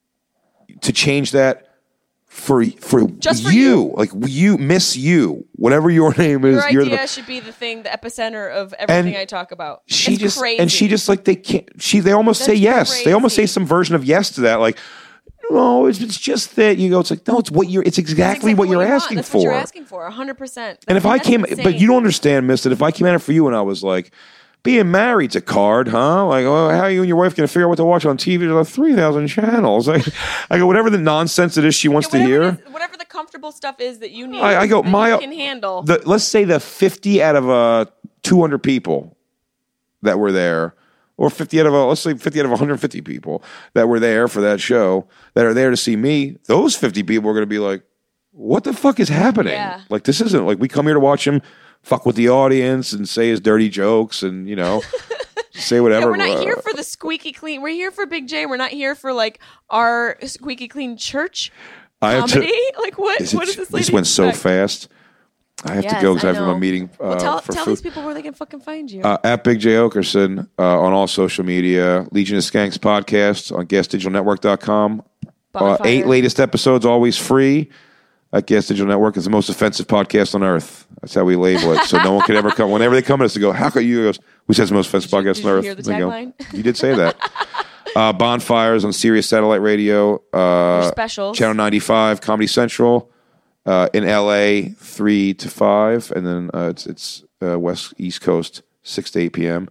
to change that for for, Just for you, you. like you, Miss You, whatever your name is. Your you're idea the, should be the thing, the epicenter of everything I talk about. she it's just crazy. and she just like they can't. She they almost say That's yes. They almost say crazy. some version of yes to that, like. No, it's, it's just that you go. It's like no, it's what you're. It's That's exactly, what you're you want. asking That's for. What you're asking for, one hundred percent. And if I came, but you don't understand, Miss, that if I came at it for you and I was like, being married's a card, huh? Like, oh, how are you and your wife going to figure out what to watch on T V? There's like three thousand channels. Like, I go, whatever the nonsense it is she wants to hear. It is, whatever the comfortable stuff is that you need, I, I go, that my, you can handle. The, let's say the fifty out of uh, two hundred people that were there, or fifty out of, uh, let's say fifty out of one hundred fifty people that were there for that show, that are there to see me, those fifty people are going to be like, what the fuck is happening? Yeah. Like, this isn't, like, we come here to watch him fuck with the audience and say his dirty jokes and, you know, say whatever. Yeah, we're not Uh, here for the squeaky clean. We're here for Big J. We're not here for like our squeaky clean church I have to- comedy. like what? Is what it- is this? Lady This went so expect? fast. I have to Yes, go because I I have know. a meeting uh, Well, tell for tell food. these people where they can fucking find you. Uh, at Big J Okerson uh, on all social media, Legion of Skanks podcast on gas digital network dot com. Uh, Bonfire. eight latest episodes, always free. At Gas Digital Network is the most offensive podcast on earth. That's how we label it. So no one can ever come. Whenever they come at us, they go, "How could you?" He goes, "We said it's the most offensive Did you- podcast did on you earth." hear the They go, tagline? you did say that. uh, Bonfires on Sirius Satellite Radio. Uh, Your specials. Channel ninety-five, Comedy Central. Uh, in L A, three to five, and then uh, it's it's uh, West East Coast, six to eight p.m.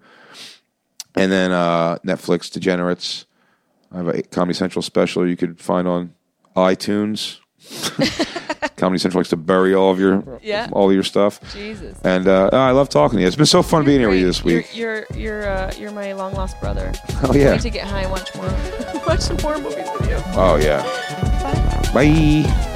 And then uh, Netflix, Degenerates. I have a Comedy Central special you could find on iTunes. Comedy Central likes to bury all of your Yeah. all of your stuff. Jesus. And uh, I love talking to you. It's been so fun being here with you this You're- week. You're you're you're, uh, you're my long lost brother. Oh I yeah. need to get high and watch more watch some more movies with you. Oh yeah. Bye. Bye.